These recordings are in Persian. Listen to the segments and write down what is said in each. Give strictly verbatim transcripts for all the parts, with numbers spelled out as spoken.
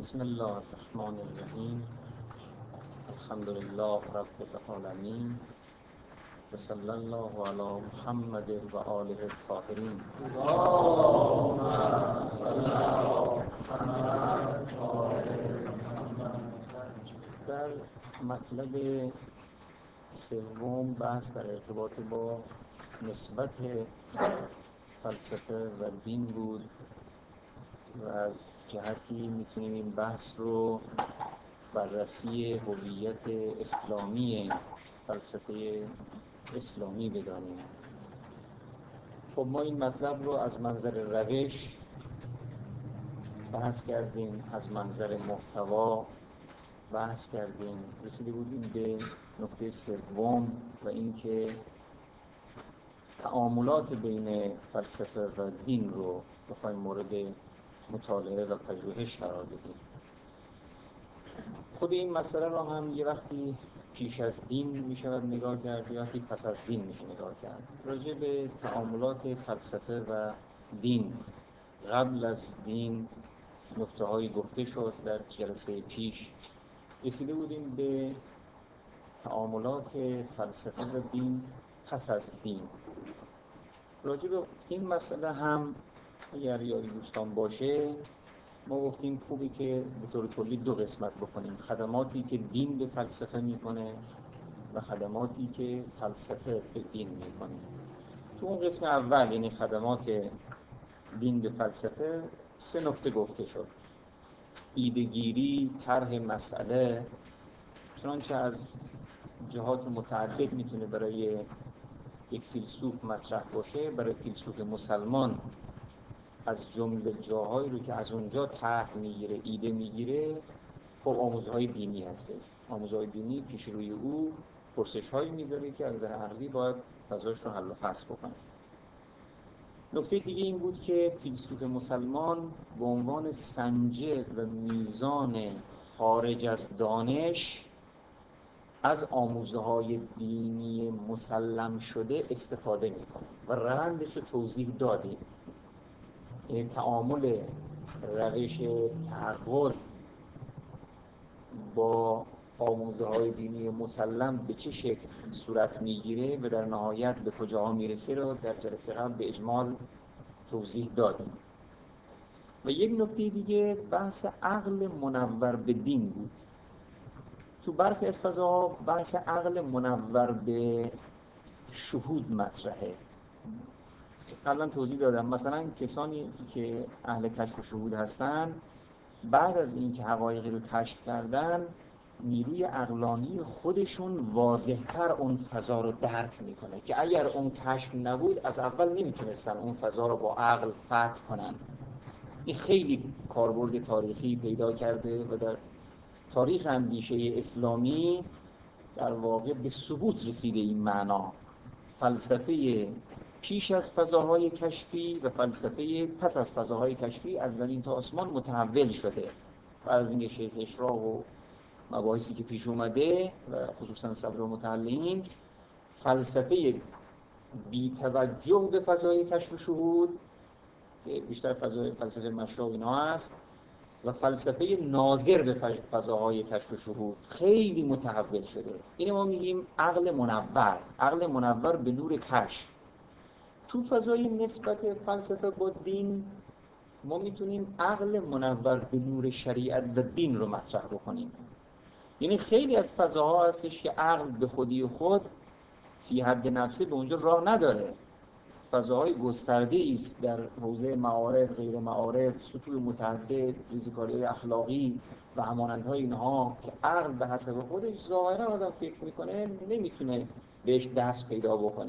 بسم الله الرحمن الرحیم. الحمد لله رب العالمین و صلی الله علی محمد و آله الطاهرین. اللهم صل علی محمد و آل محمد. در مطلب سوم بحث در ارتباط با نسبت فلسفه و دین بود و از جهتی میتونیم این بحث رو بررسی هویت اسلامی فلسفه اسلامی بدانیم. خب ما این مطلب رو از منظر روش بحث کردیم، از منظر محتوا بحث کردیم، رسیده بودیم به نکته سوم و اینکه تعاملات بین فلسفه و دین رو بخوایم مورد مطالعه و پژوهش قرار بدیم. خود این مسئله را هم یه وقتی پیش از دین میشود نگاه کرد، یه وقتی پس از دین میشه نگاه کرد. راجع به تعاملات فلسفه و دین قبل از دین نکته هایی گفته شد. در جلسه پیش رسیده بودیم به تعاملات فلسفه و دین پس از دین. راجع به این مسئله هم اگر یادی دوستان باشه ما گفتیم خوبی که به طور کلی دو قسمت بکنیم: خدماتی که دین به فلسفه میکنه و خدماتی که فلسفه به دین میکنه. تو اون قسم اول یعنی خدمات دین به فلسفه سه نکته گفته شد: ایده‌گیری، طرح مسئله، چنانچه از جهات متعدد میتونه برای یک فیلسوف مطرح باشه. برای فیلسوف مسلمان از جمله جاهایی رو که از اونجا طرح میگیره، ایده میگیره، خب آموزهای دینی هستش. آموزهای دینی پیش روی او پرسش هایی میذاره که از نظر عقلی باید فضاش رو حل و فصل بکنه. نکته دیگه این بود که فیلسوف مسلمان به عنوان سنجر و میزان خارج از دانش از آموزهای دینی مسلم شده استفاده میکنه و روندش رو توضیح دادیم. این تعامل روش تعقل با آموزه‌های دینی مسلم به چه شکل صورت میگیره و در نهایت به کجاها میرسه رو در جلسه قبل به اجمال توضیح دادیم. و یک نکته دیگه بحث عقل منور به دین بود. تو برخی از فضاها بحث عقل منور به شهود مطرحه. قبلا توضیح دادم مثلا کسانی که اهل کشف و شهود هستن بعد از اینکه حقایقی رو کشف کردن نیروی عقلانی خودشون واضح‌تر اون فضا رو درک میکنه که اگر اون کشف نبود از اول نمیتونستن اون فضا رو با عقل فتح کنن. این خیلی کاربرد تاریخی پیدا کرده و در تاریخ اندیشه اسلامی در واقع به ثبوت رسیده این معنا. فلسفه پیش از فضاهای کشفی و فلسفه پس از فضاهای کشفی از زمین تا آسمان متحول شده. بعد از اینکه شیخ اشراق و مباحثی که پیش اومده و خصوصا صدر المتعلمین فلسفه بی توجه به فضای کشف و شهود که بیشتر فضای فلسفه مشرق اینا هست و فلسفه ناظر به فضاهای کشف و شهود خیلی متحول شده. اینو ما میگیم عقل منور، عقل منور به نور کشف. تو فضای نسبت فلسفه با دین ما میتونیم عقل منور به نور شریعت و دین رو مطرح بکنیم. یعنی خیلی از فضاها هستش که عقل به خودی خود فی حد نفسه به اونجا راه نداره. فضاهای گسترده است در حوزه معارف، غیر معارف، سطوح متعدد، ریزکاری اخلاقی و همانندهای اینها که عقل به حسب خودش ظاهرا آدم فکر میکنه نمیتونه بهش دست پیدا بکنه.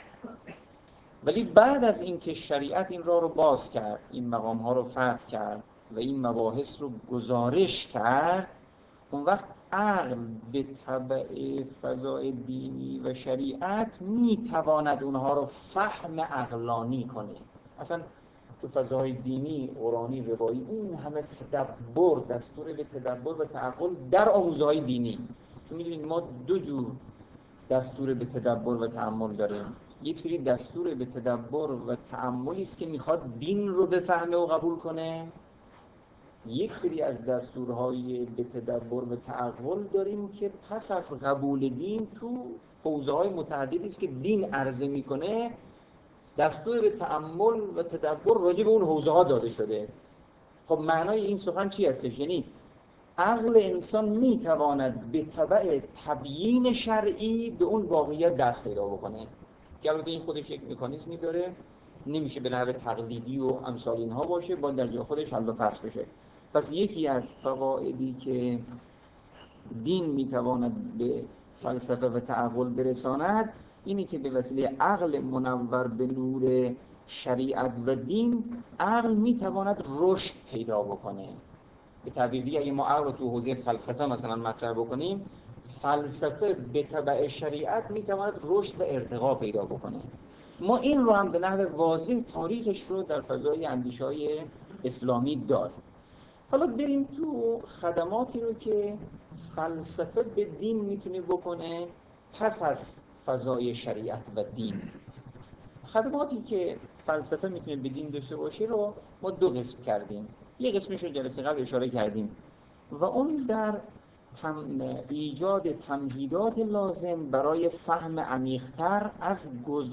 ولی بعد از اینکه شریعت این راه رو باز کرد، این مقام ها رو فتح کرد و این مباحث رو گزارش کرد، اون وقت عقل به تبع فضای دینی و شریعت میتواند اونها رو فهم عقلانی کنه. اصلا تو فضای دینی، قرآنی، روایی این همه تدبر، دستور به تدبر و تعقل در آموزهای دینی. چون میدونید ما دو جور دستور به تدبر و تأمل داریم. یک سری دستور به تدبر و تأملی است که میخواد دین رو بفهمه و قبول کنه یک سری از دستورهای به تدبر و تعقل داریم که پس از قبول دین تو حوزه‌های متعددی است که دین عرضه میکنه دستور به تأمل و تدبر راجع به اون حوزه‌ها داده شده. خب معنای این سخن چی هستش؟ یعنی عقل انسان میتواند به تبع تبیین شرعی به اون واقعیت دست پیدا بکنه که البته این خودش یک مکانیزمی داره، نمیشه به نحو تقلیدی و امثال اینها باشه، با در جای خودش حل و فصل بشه. پس یکی از فوایدی که دین میتواند به فلسفه و تعقل برساند اینی که به وسیله عقل منور به نور شریعت و دین عقل میتواند رشد پیدا بکنه. به تعبیر دیگه اگه ما عقل رو تو حوزه فلسفه مثلا مطرح بکنیم، فلسفه به تبع شریعت میتواند رشد و ارتقا پیدا بکنه. ما این رو هم به نحو واضح تاریخش رو در فضای اندیشه‌های اسلامی داریم. حالا بریم تو خدماتی رو که فلسفه به دین میتونه بکنه پس از فضای شریعت و دین. خدماتی که فلسفه میتونه به دین داشته باشه رو ما دو قسم کردیم. یه قسمش رو جلسه قبل اشاره کردیم و اون در تم... ایجاد تمهیدات لازم برای فهم عمیق‌تر از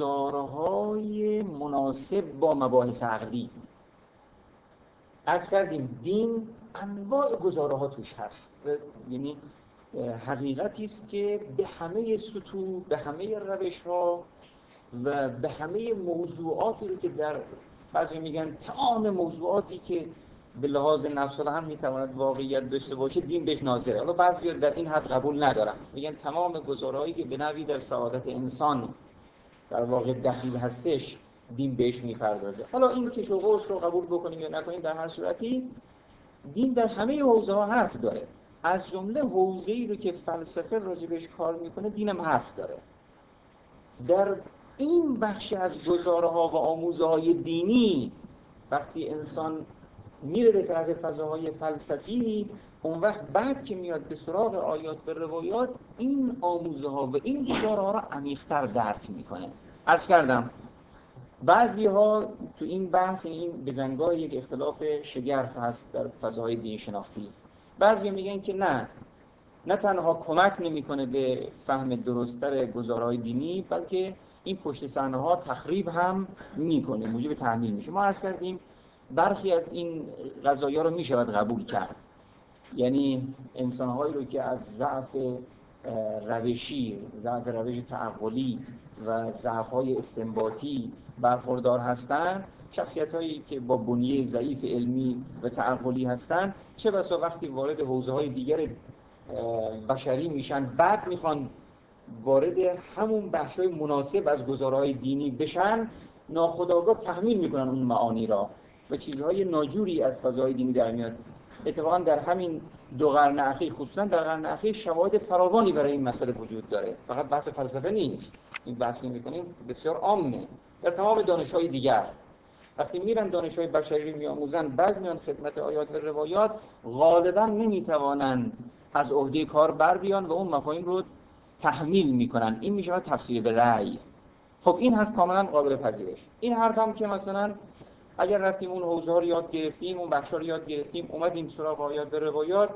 گزارهای مناسب با مباحث عقلی. عرض کردیم دین انواع گزاره‌ها توش هست، یعنی حقیقتی است که به همه سطوح، به همه روش‌ها و به همه موضوعاتی رو که در بعضی میگن تمام موضوعاتی که به لحاظ نفس هم میتواند واقعیت داشته باشه دین بهش ناظره. حالا بعضی در این حد قبول ندارن، میگن تمام گزارهایی که به نوعی در سعادت انسان در واقع دخیل هستش دین بهش میپردازه. حالا این کش و قوس رو قبول بکنیم یا نکنیم، در هر صورتی دین در همه حوزه ها حرف داره. از جمله حوزه‌ای رو که فلسفه راجبش کار میکنه دینم حرف داره. در این بخش از گزاره‌ها و آموزه‌های دینی وقتی انسان میره به طرف فضاهای فلسفی، اون وقت بعد که میاد به سراغ آیات و روایات این آموزه‌ها و این گزاره‌ها رو عمیق‌تر درک میکنه. عرض کردم بعضی ها تو این بحث این بزنگاه یک اختلاف شگرف هست در فضاهای دین شناختی. بعضی میگن که نه نه تنها کمک نمیکنه به فهم درست‌تر گزارهای دینی، بلکه این پشت صحنه ها تخریب هم میکنه، موجب تحمیل میشه. ما عرض کردیم برخی از این قضایا رو میشود قبول کرد، یعنی انسان‌هایی رو که از ضعف روشی، ضعف روش تعقلی و ضعف‌های استنباطی برخوردار هستند، شخصیت‌هایی که با بنیه ضعیف علمی و تعقلی هستند، چه بسا وقتی وارد حوزه‌های دیگر بشری میشن بعد میخوان وارد همون بخش‌های مناسب از گزارهای دینی بشن، ناخودآگاه تحمیل میکنن اون معانی را و چیزهای ناجوری از فضای دینی در میاد. اتفاقا در همین دو قرن اخیر، خصوصا در قرن اخیر، شواهد فراوانی برای این مسئله وجود داره. فقط بحث فلسفه نیست، این بحثی میکنیم بسیار عامه در تمام دانش‌های دیگر. وقتی میرن دانش‌های بشری رو میآموزن بعد میان خدمت آیات و روایات، غالبا نمیتوانن از عهده کار بر بیان و اون مفاهیم رو تحمیل میکنن. این میشه تفسیر به رأی. خب این حرف کاملا قابل پذیرش. این حرف هم که مثلا اگر رفتیم اون حوزه ها رو یاد گرفتیم، اون بخشا رو یاد گرفتیم، اومدیم سراغ آیات و روایات،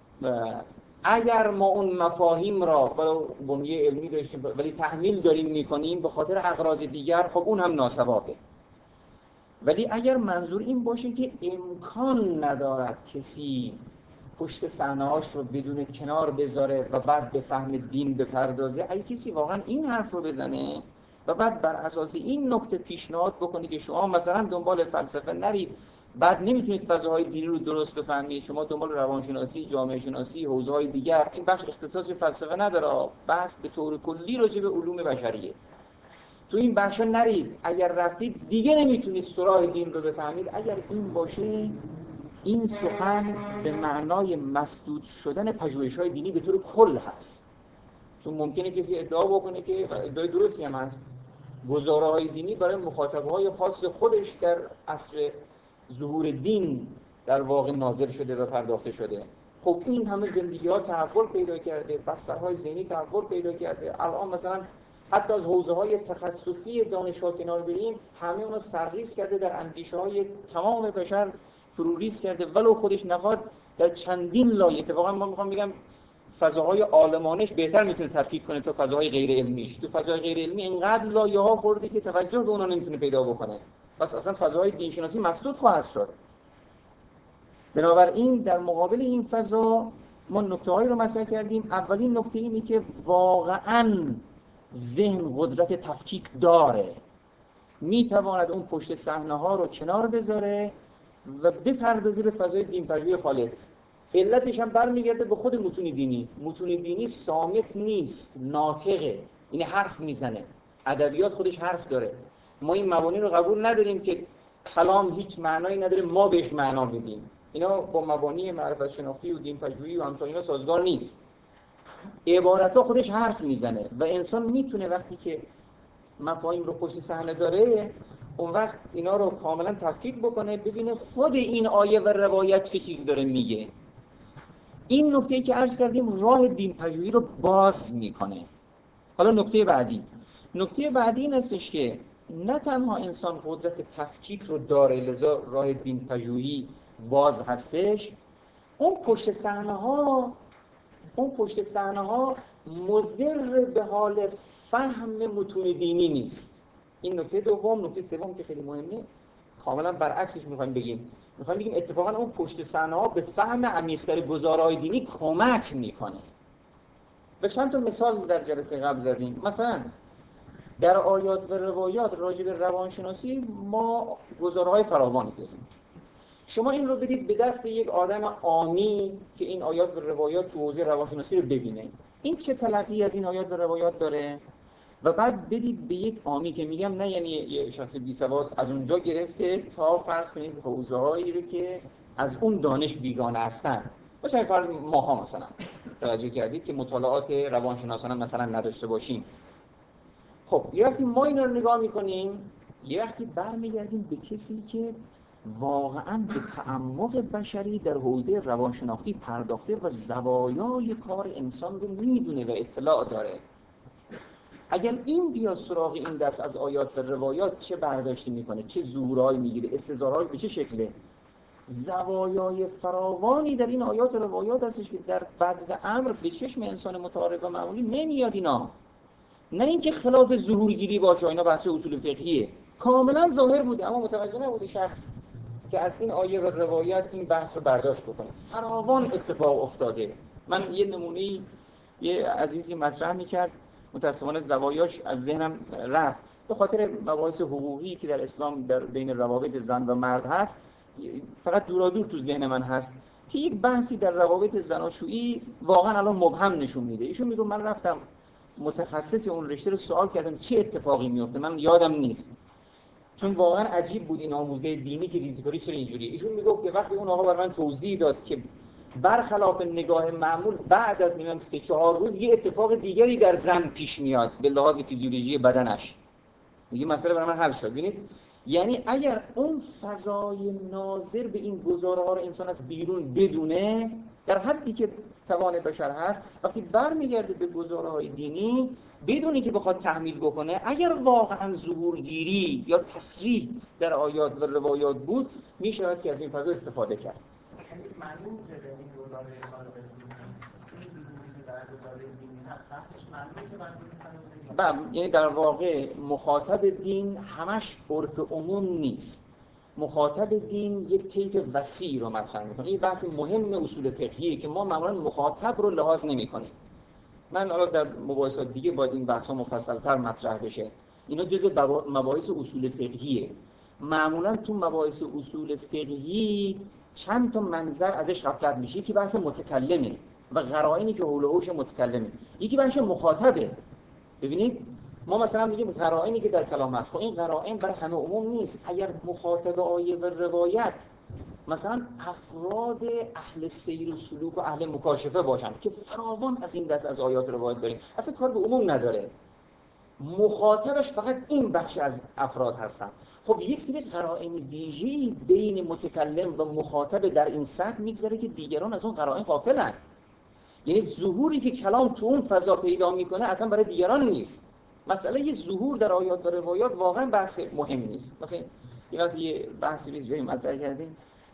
اگر ما اون مفاهیم را با بنیه علمی داشتیم ولی تحمیل داریم میکنیم به خاطر اغراض دیگر، خب اون هم ناثباته. ولی اگر منظور این باشه که امکان ندارد کسی پشت صحنه‌هاش رو بدون کنار بذاره و بعد به فهم دین بپردازه، اگه کسی واقعا این حرف رو بزنه و بعد بر اساس این نکته پیشنهاد بکنه که شما مثلا دنبال فلسفه نرید، بعد نمیتونید فضاهای دینی رو درست بفهمید، شما دنبال روانشناسی، جامعه شناسی، حوزه‌های دیگر، این بخش اختصاص فلسفه نداره، بحث به طور کلی راجع به علوم بشریه، تو این بخشا نرید. اگر رفتید دیگه نمیتونید سراغ دین رو بفهمید. اگر این باشه، این سخن به معنای مسدود شدن پژوهش‌های دینی به طور کل هست. چون ممکنه کسی ادعا بکنه که ادعای درستی هم هست، گزاره‌های دینی برای مخاطب‌های خاص خودش در عصر ظهور دین در واقع نازل شده و پرداخته شده. خب این همه زندگی‌ها تحول پیدا کرده، بسترهای ذهنی تحول پیدا کرده. الان مثلا حتی از حوزه‌های تخصصی دانش‌ها کنار بریم، همه اونها سرریز کرده در اندیشه‌های تمام بشر فروریز کرده ولو خودش نخواد در چندین لایه. اتفاقا ما میخوام بگم فضاهای عالمانش بهتر میتونه تفکیک کنه تا فضاهای غیر علمیش. تو فضای غیر علمی اینقدر لایه ها خورده که توجه به اونها نمیتونه پیدا بکنه، پس اصلا فضاهای دین شناسی مسدود خواهد شد. بنابراین در مقابل این فضا ما نکته‌هایی رو مطرح کردیم. اولین نکته اینه که واقعاً ذهن قدرت تفکیک داره، میتواند اون پشت صحنه‌ها رو کنار بذاره و بپردازه به فضای دین پژوهی خالص. علتش هم برمیگرده به خود متون دینی. متون دینی صامت نیست، ناطقه، این حرف میزنه. ادبیات خودش حرف داره. ما این مبانی رو قبول نداریم که کلام هیچ معنایی نداره ما بهش معنا بدیم. اینا با مبانی معرفت شناختی و دین پژوهی و همچنین اینا سازگار نیست. عبارت‌ها خودش حرف میزنه و انسان میتونه وقتی که مفاهیم رو پشت صحنه داره اون وقت اینا رو کاملا تفکیک بکنه، ببینه خود این آیه و روایت چه چیزی داره میگه. این نکته‌ای که عرض کردیم راه دین پژوهی رو باز میکنه. حالا نکته بعدی نکته بعدی این هستش که نه تنها انسان قدرت تفکیک رو داره لذا راه دین پژوهی باز هستش، اون پشت صحنه ها اون پشت صحنه ها مضر به حال فهم متون دینی نیست. این نکته دوم. نکته سوم که خیلی مهمه کاملا برعکسش میخوایم بگیم میخوایم بگیم اتفاقا اون پشت صحنه ها به فهم عمیق‌تر گزارهای دینی کمک میکنه. به چند تا مثال در جلسه قبل زدیم. مثلا در آیات و روایات راجع به روانشناسی ما گزارهای فراوانی داریم. شما این رو بدید به دست یک آدم عامی که این آیات و روایات تو حوزه روانشناسی رو ببینه، این چه تلقی از این آیات و روایات داره، و بعد بدید به یک عامی که میگم نه یعنی یه شخص بی سواد از اونجا گرفته تا فرض کنید حوزه‌هایی رو که از اون دانش بیگانه هستن، مثلا فرض ماها مثلا توجه کردید که مطالعات روانشناسانه مثلا نداشته باشیم. خب یه وقتی ما اینا رو نگاه میکنیم، یه وقتی برمیگردیم به کسی که واقعاً به تعمق بشری در حوزه روانشناختی پرداخته و زوایای کار انسان رو میدونه و اطلاع داره. اگر این بیا سراغ این دست از آیات و روایات چه برداشتی میکنه، چه ظهورهایی میگیره، استظهارهایی به چه شکله، زوایای فراوانی در این آیات و روایات هستش که در بعد امر به چشم انسان متعارف و معمولی نمیاد. اینا نه اینکه خلاف ظهورگیری باشه، اینا بحث اصول فقهیه، کاملا ظاهر بوده اما متوجه نبوده شخص که از این آیه و روایات این بحث رو برداشت بکنه. فراوان اتفاق افتاده. من یه نمونه یه عزیزی مطرح میکرد، متأسفانه زوایاش از ذهنم رفت به خاطر مباحث حقوقی که در اسلام در بین روابط زن و مرد هست، فقط دورا دور تو ذهن من هست که یک بحثی در روابط زناشویی واقعا الان مبهم نشون میده. ایشون میگه من رفتم متخصص اون رشته رو سوال کردم چه اتفاقی میفته، من یادم نیست، چون واقعا عجیب بود این آموزه دینی که ریزکاری چرا اینجوریه. ایشون میگفت که وقتی اون آقا برای من توضیح داد که برخلاف نگاه معمول بعد از نمیدونم سه چهار روز یه اتفاق دیگری در زن پیش میاد به لحاظ فیزیولوژی بدنش، میگه مسئله برای من حل شد. ببینید یعنی اگر اون فضای ناظر به این گزاره‌ها رو انسان از بیرون بدونه در حدی که توان بشر هست، وقتی برمیگرده به گزاره‌های دینی بدونی که بخواد تحمیل بکنه، اگر واقعا ظهورگیری یا تصریح در آیات و روایات بود میشود که از این فضا استفاده کرد. معلوم شده این گزاره کار این در گزاره دینی هست تحتش معلومه که من بله، یعنی در واقع مخاطب دین همش عرف عموم نیست. مخاطب دین یک طیف وسیع رو مطرح میکنه. این بحث مهم اصول فقهیه که ما معمولا مخاطب رو لحاظ نمی‌کنیم. من حالا در مباحثات دیگه باید این بحث‌ها مفصل‌تر مطرح بشه. اینا جزء مباحث اصول فقهیه. معمولا تو مباحث اصول فقهی چند تا منظر ازش غفلت میشه. یکی بحث متکلمه و قرائنی که حول و حوش متکلمه، یکی بحث مخاطبه. ببینید ما مثلا میگیم قرائنی که در کلام هست، خب این قرائن برای همه عموم نیست. اگر مخاطب آیه و روایت مثلا افراد اهل سیر و سلوک و اهل مکاشفه باشن که فراوان از این دست از آیات و روایت داریم، اصلا کار به عموم نداره، مخاطبش فقط این بخش از افراد هستن. خب یک سری قرائن ویژه‌ای بین متکلم و مخاطب در این سطح میگذاره که دیگران از اون قرائن غافلن. یعنی ظهوری که کلام تو اون فضا پیدا میکنه اصلا برای دیگران نیست. مسئله یه ظهور در آیات و روایات واقعا بحث مهم نیست. مثلا یه وقت یه بحثی رو جایی مطرح کردیم،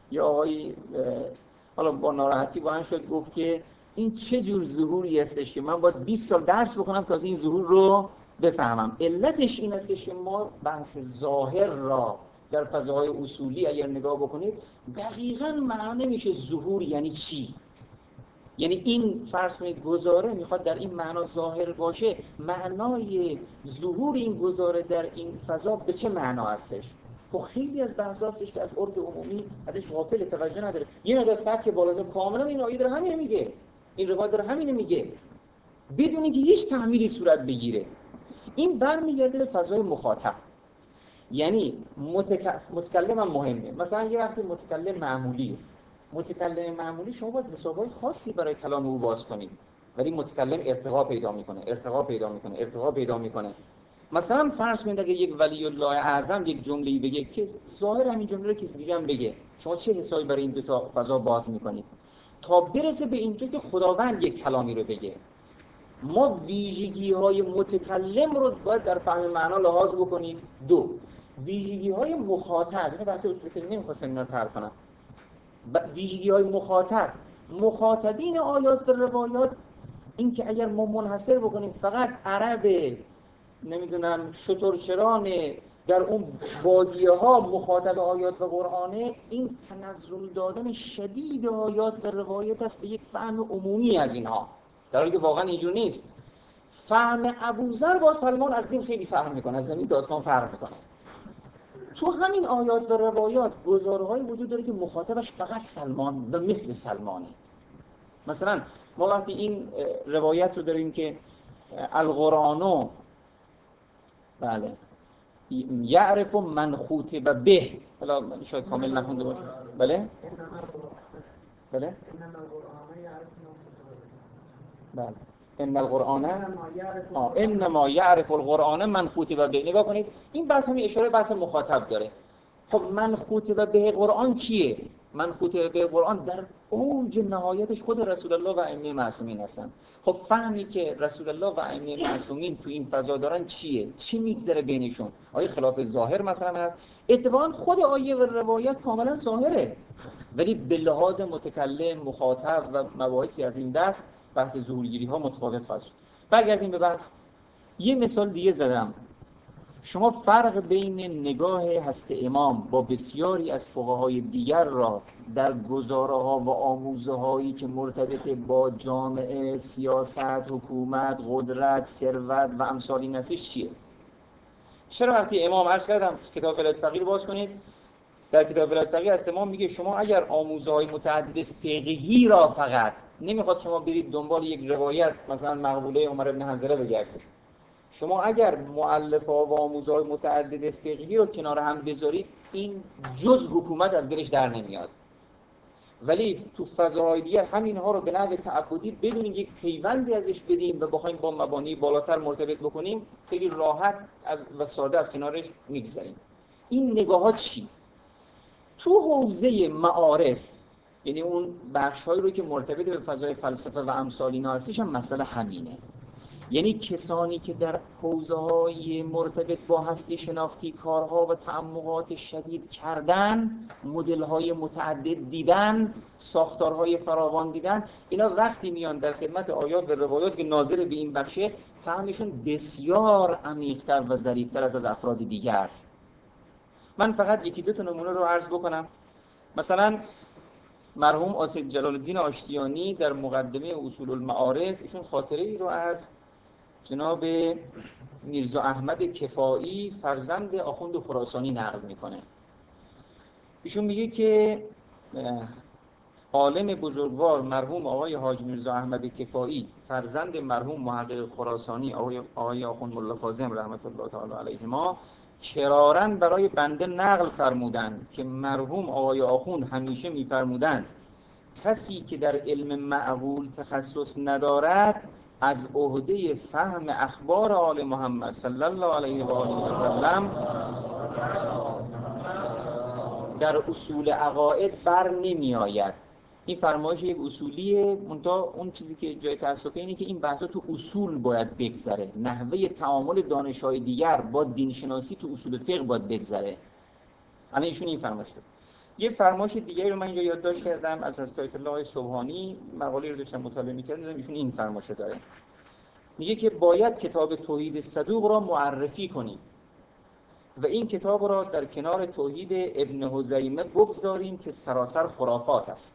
یا آقایی حالا با ناراحتی با هم شد گفت که این چه جور ظهوری هستش که من باید بیست سال درس بخونم تا این ظهور رو بفهمم. علتش این هستش که ما بحث ظاهر را در فضاهای اصولی اگر نگاه بکنید دقیقاً معنا نمیشه ظهور یعنی چی. یعنی این فرض کنید گزاره میخواد در این معنا ظاهر باشه، معنای ظهور این گزاره در این فضا به چه معنا هستش؟ خب خیلی از بحث هستش که از عرف عمومی ازش غافل، توجه نداره. یه مقدار سطح بالا کاملا این آیه داره همین میگه، این روایت داره همین میگه، بدون اینکه هیچ تحمیلی صورت بگیره. این برمیگرده به فضای مخاطب. یعنی متک... متکلم هم مهمه. مثلا یه وقتی متکلم معمولی متکلم معمولی شما باید حسابای خاصی برای کلام او باز کنید، ولی متکلم ارتقا پیدا میکنه ارتقا پیدا میکنه ارتقا پیدا میکنه. مثلا فرض کنید اگه یک ولی الله اعظم یک جمله‌ای بگه که ظاهر همین جمله رو کسی دیگه هم بگه، شما چه حسابی برای این دو تا فضا باز میکنید تا برسه به اینجا که خداوند یک کلامی رو بگه؟ ما ویژگی‌های متکلم رو باید در فهم معنا لحاظ بکنیم. دو، ویژگی‌های مخاطب، اینو بحث اصول فقه نمی‌خواستم اینا رو طرح کنم. ویژگی‌های مخاطب، مخاطبین آیات و روایات، این که اگر ما منحصر بکنیم فقط عرب نمیدونم شترچران در اون بادیه‌ها مخاطب آیات و قرآنه، این تنزل دادن شدید آیات و روایات است به یک فهم عمومی از اینها، در حالی که واقعا اینجور نیست. فهم ابوذر با سلمان از دین خیلی فرق میکنه، از این داستان فرق میکنه. تو همین آیات و روایات گزاره‌های وجود داره که مخاطبش فقط سلمان و مثل سلمانه. مثلا ما وقتی این روایت رو داریم که القرآنو بله یعرف من خوطب به، حالا شاید کامل نخونده باشه، بله بله بله ان القرآن آه انما یعرف القرآن من خوطب به. نگاه کنید این بحث همین اشاره بحث مخاطب داره. خب من خوطب به قرآن کیه؟ من خوطب به قرآن در اوج نهایتش خود رسول الله و ائمه معصومین هستن. خب فهمی که رسول الله و ائمه معصومین تو این فضا دارن چیه؟ چی میگذره بینشون؟ آیا خلاف ظاهر مثلا هست؟ اتفاقا خود آیه و روایت کاملا ظاهره، ولی به لحاظ متکلم مخاطب و مباحثی از این دست بحث ظهورگیری ها متفاوت خواهد شد. برگردیم به بحث. یه مثال دیگه زدم. شما فرق بین نگاه هست امام با بسیاری از فقهای دیگر را در گزاره‌ها و آموزه‌هایی که مرتبط با جامعه، سیاست، حکومت، قدرت، ثروت و امثال این هستش چیه؟ چرا وقتی امام عرض کردم کتاب ولایت فقیه باز کنید، در کتاب ولایت فقیه از امام میگه شما اگر آموزه‌های متعدد فقهی را فقط، نمیخواد شما برید دنبال یک روایت مثلا مقبوله عمر ابن حنظله بگردید، شما اگر مؤلفه‌ها و آموزه‌های متعدد فقهی رو کنار هم بذارید این جز حکومت از دلش در نمیاد. ولی تو فضاهای دیگر همینها رو به نحو تعبدی بدون یک پیوندی ازش بدیم و بخوایم با مبانی بالاتر مرتبط بکنیم خیلی راحت از و ساده از کنارش میگذریم. این نگاهات چی؟ تو حوزه معارف، یعنی اون بخش‌هایی رو که مرتبط به فضای فلسفه و امثال اینا هستش هم مسئله همینه. یعنی کسانی که در حوزه‌های مرتبط با هستی شناختی کارها و تعمقات شدید کردن، مدل‌های متعدد دیدن، ساختارهای فراوان دیدن، اینا وقتی میان در خدمت آیات و روایات که ناظر به این بخشه، فهمشون بسیار عمیق‌تر و ظریف‌تر از از افراد دیگر. من فقط یکی دو تا نمونه رو عرض بکنم. مثلا مرحوم آصف جلال الدین آشتیانی در مقدمه اصول المعارف ایشون خاطره ای رو از جناب میرزا احمد کفایی فرزند آخوند خراسانی نقل میکنه. ایشون میگه که عالم بزرگوار مرحوم آقای حاج میرزا احمد کفایی فرزند مرحوم محقق خراسانی آقای آقای آخوند ملا کاظم رحمت الله تعالی علیهما کرارن برای بنده نقل فرمودند که مرحوم آقای آخوند همیشه میفرمودند کسی که در علم معقول تخصص ندارد از عهده فهم اخبار آل محمد صلی الله علیه و آله و سلم در اصول عقاید بر نمی آید. این فرمایش یک اصولیه، منتها اون چیزی که جای تأسفه اینه که این بحثا تو اصول باید بگذره، نحوه تعامل دانش‌های دیگر با دینشناسی تو اصول فقه باید بگذره. الان ایشون این فرمایش داره. یه فرمایش دیگری رو من اینجا یادداشت کردم از حضرت آیت الله سبحانی، مقاله رو داشتم مطالعه می‌کردم، ایشون این فرمایش داره، میگه که باید کتاب توحید صدوق را معرفی کنیم و این کتاب را در کنار توحید ابن حزیمه بگذاریم که سراسر خرافات است.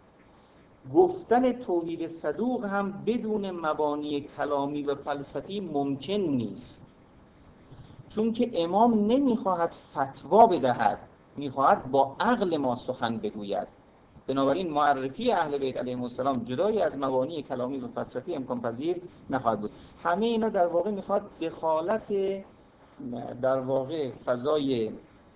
گفتن توحید صدوق هم بدون مبانی کلامی و فلسفی ممکن نیست، چون که امام نمیخواهد فتوا بدهد، میخواهد با عقل ما سخن بگوید. بنابراین معرفی اهل بیت علیهم السلام جدای از مبانی کلامی و فلسفی امکان پذیر نخواهد بود. همه اینا در واقع میخواد دخالت در واقع فضای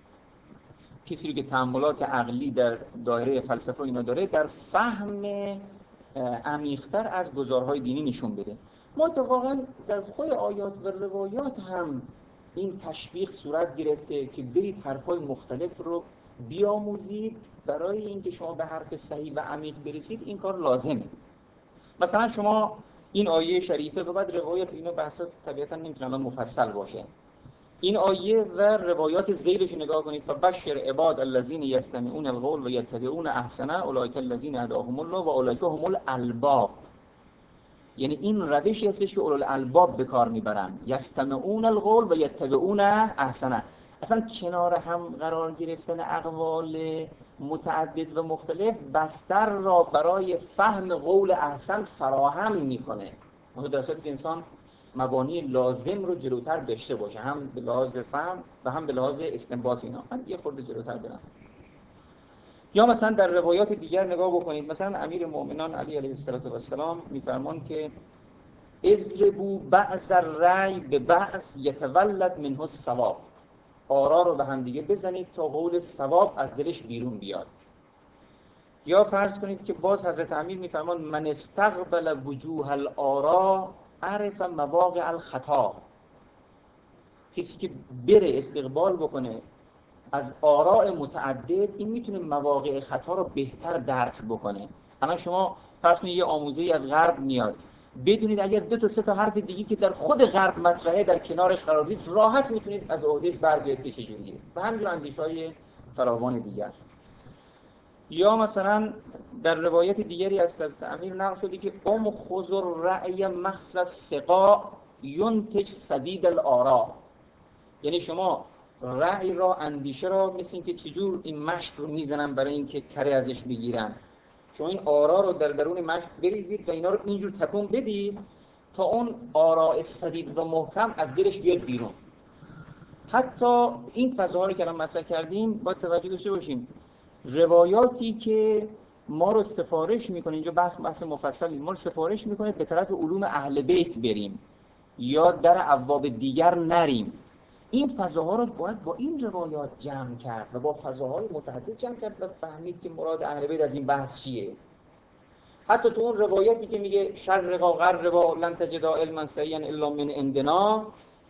کسی رو که تأملات عقلی در دایره فلسفه اینا داره در فهم عمیق‌تر از گزارهای دینی نشون بده. ما اتفاقا در خود آیات و روایات هم این تشویق صورت گرفته که برید حرفای مختلف رو بیاموزید، برای اینکه شما به حرف صحیح و عمیق برسید این کار لازمه. مثلا شما این آیه شریفه و بعد روایات اینا بحثا طبیعتا نمیتونه الان مفصل باشه، این آیه و روایات زیرش نگاه کنید، فبشر عباد الذین یستمعون القول و یتبعون احسنه اولئک الذین هداهم الله و اولئک هم الالباب. یعنی این روشی هستش که اولوالالباب به کار میبرن، یستمعون القول و یتبعون احسنه. اصلا کنار هم قرار گرفتن اقوال متعدد و مختلف بستر را برای فهم قول احسن فراهم میکنه، در صورتی که انسان مبانی لازم رو جلوتر داشته باشه، هم به لحاظ فهم و هم به لحاظ استنباط اینا. من یه خورده جلوتر برم. یا مثلا در روایات دیگر نگاه بکنید، مثلا امیر المؤمنان علی علیه السلام میفرمان که اضربوا بعض الرأی به بعض یتولد منه الصواب. آرا رو به هم دیگه بزنید تا قول صواب از دلش بیرون بیاد. یا فرض کنید که باز حضرت امیر میفرمان من استقبل وجوه الآرا عرف مواقع الخطا. کسی که بره استقبال بکنه از آراء متعدد، این میتونه مواقع خطا رو بهتر درک بکنه. اما شما فرض کنید یه آموزه‌ای از غرب میاد، بدونید اگر دو تا سه تا حرف دیگه که در خود غرب مطرحه در کنارش قرار بدید، راحت میتونید از عهدهش بر بیاید که چجوریه. و همین اندیشه‌های فراوان دیگر. یا مثلا در روایت دیگری از حضرت امیر نقل شده که ام خضر رأی مخص السقا ینتج سدید الآراء. یعنی شما رأی را، اندیشه را، مثل این که چجور این مشت رو میزنن برای اینکه کره ازش بگیرن، شما این آرا رو در درون مشت بریزید و اینا رو اینجور تکون بدید تا اون آراء سدید و محکم از دلش بیاد بیرون. حتی این فضاها رو که الان مطرح کردیم باید توجه داشته باشیم، روایاتی که ما رو سفارش میکنه، اینجا بحث بحث مفصلی، ما رو سفارش میکنه به طرف علوم اهل بیت بریم یا در ابواب دیگر نریم. این فضاها رو باید با این روایات جمع کرد و با فضاهای متعدد جمع کرد و فهمید که مراد اهل بیت از این بحث چیه. حتی تو اون روایاتی که میگه شرقا غربا لن تجدا علما صحیحا الا من عندنا،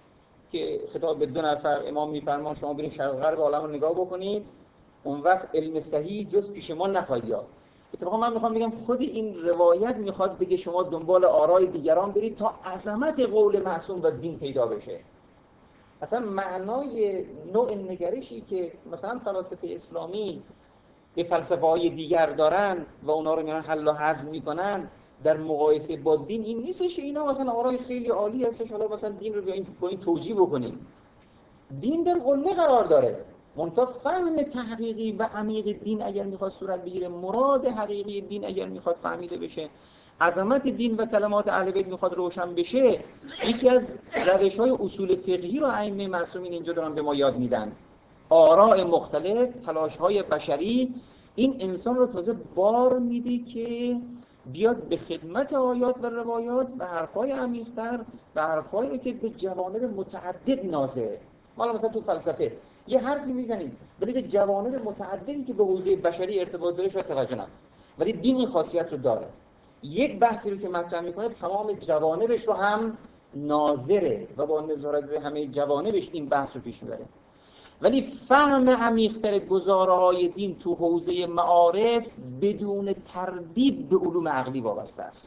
که خطاب به دو نفر امام میفرمان شما برید شرق غرب عالم رو نگاه بکنید، اون وقت علم صحیح جز پیش ما نخواهید یافت. اتفاقا من میخوام بگم خود این روایت میخواد بگه شما دنبال آرای دیگران برید تا عظمت قول معصوم و دین پیدا بشه. اصلا معنای نوع نگرشی که مثلا فلاسفه اسلامی به فلسفه‌های دیگر دارن و اونا رو میان حل و هضم میکنن در مقایسه با دین، این نیستش اینا مثلا آرای خیلی عالی هستش حالا مثلا دین رو بیاین با این توجیه بکنیم. دین در قله قرار داره، منتها فهم تحقیقی و عمیق دین اگر میخواد صورت بگیره، مراد حقیقی دین اگر میخواد فهمیده بشه، عظمت دین و کلمات اهل بیت میخواد روشن بشه، یکی از روش‌های اصول فقهی رو ائمه معصومین اینجا دارن به ما یاد میدن. آراء مختلف، تلاش‌های بشری، این انسان رو تازه بار میده که بیاد به خدمت آیات و روایات و حرفای عمیق‌تر و حرفایی که به جوانب متعدد نازه. حالا مثلا تو فلسفه یه حرفی میزنیم ولی جوانب متعددی که به حوزه بشری ارتباط داره شاید توجه نکنید، ولی دین این خاصیت رو داره. یک بحثی رو که مطرح میکنه تمام جوانبش رو هم ناظره و با نظارت به همه جوانبش این بحث رو پیش میبره. ولی فهم عمیق‌تر گزاره‌های دین تو حوزه معارف بدون تردید به علوم عقلی وابسته است،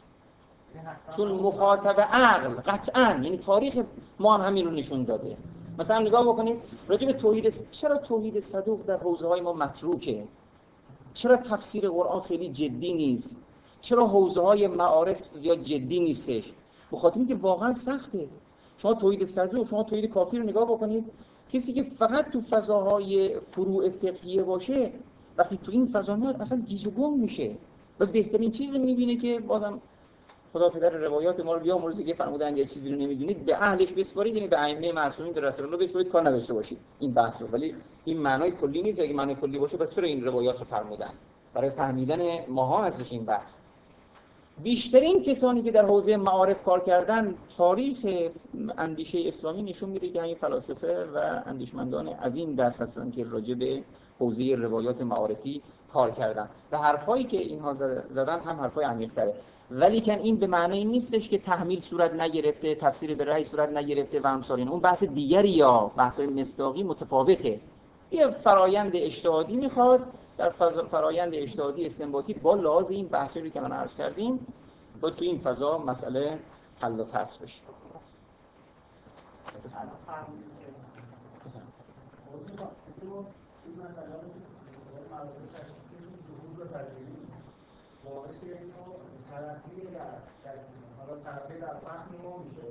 چون مخاطب عقل قطعاً، یعنی تاریخ ما هم همین رو نشون داده. مثلا نگاه بکنید راجع به توحید، چرا توحید صدوق در حوزه‌های ما متروکه؟ چرا تفسیر قرآن خیلی جدی نیست؟ چرا حوزه‌های معارف زیاد جدی نیستش؟ به خاطر اینکه واقعا سخته. شما توحید صدری و شما توحید کافی رو نگاه بکنید، کسی که فقط تو فضاهای فروع فقهیه باشه وقتی تو این فضا میاد اصلا گیج و گم میشه و بهترین چیزی میبینه که بازم خدا پدر روایات ما رو بیامرزه که فرمودن یه چیزی رو نمیدونید به اهلش بسپارید، یعنی به ائمه معصومین در رسول الله بسپارید، کار نداشته باشید این بحث رو. ولی این معنای کلی نیست. اگه معنای کلی باشه پس چرا این روایات رو فرمودن؟ برای فهمیدن ماها هستش این بحث. بیشترین کسانی که در حوزه معارف کار کردن، تاریخ اندیشه اسلامی نشون میده که همین فلاسفه و اندیشمندان از این دست هستن که راجع به حوزه روایات معارفی کار کردن و حرفایی که اینها زدن هم حرفای عمیق‌تره. ولی کن این به معنی این نیستش که تحمیل صورت نگرفته، تفسیر به رأی صورت نگرفته و امثال این. اون بحث دیگری یا بحث‌های مصداقی متفاوته. یه فرایند اجتهادی میخواد، در فرایند اجتهادی استنباطی با لحاظ این بحثی که من عرض کردیم با تو این فضا مسئله حل و فصل بشه. حالا طرفی در فهم ما میشه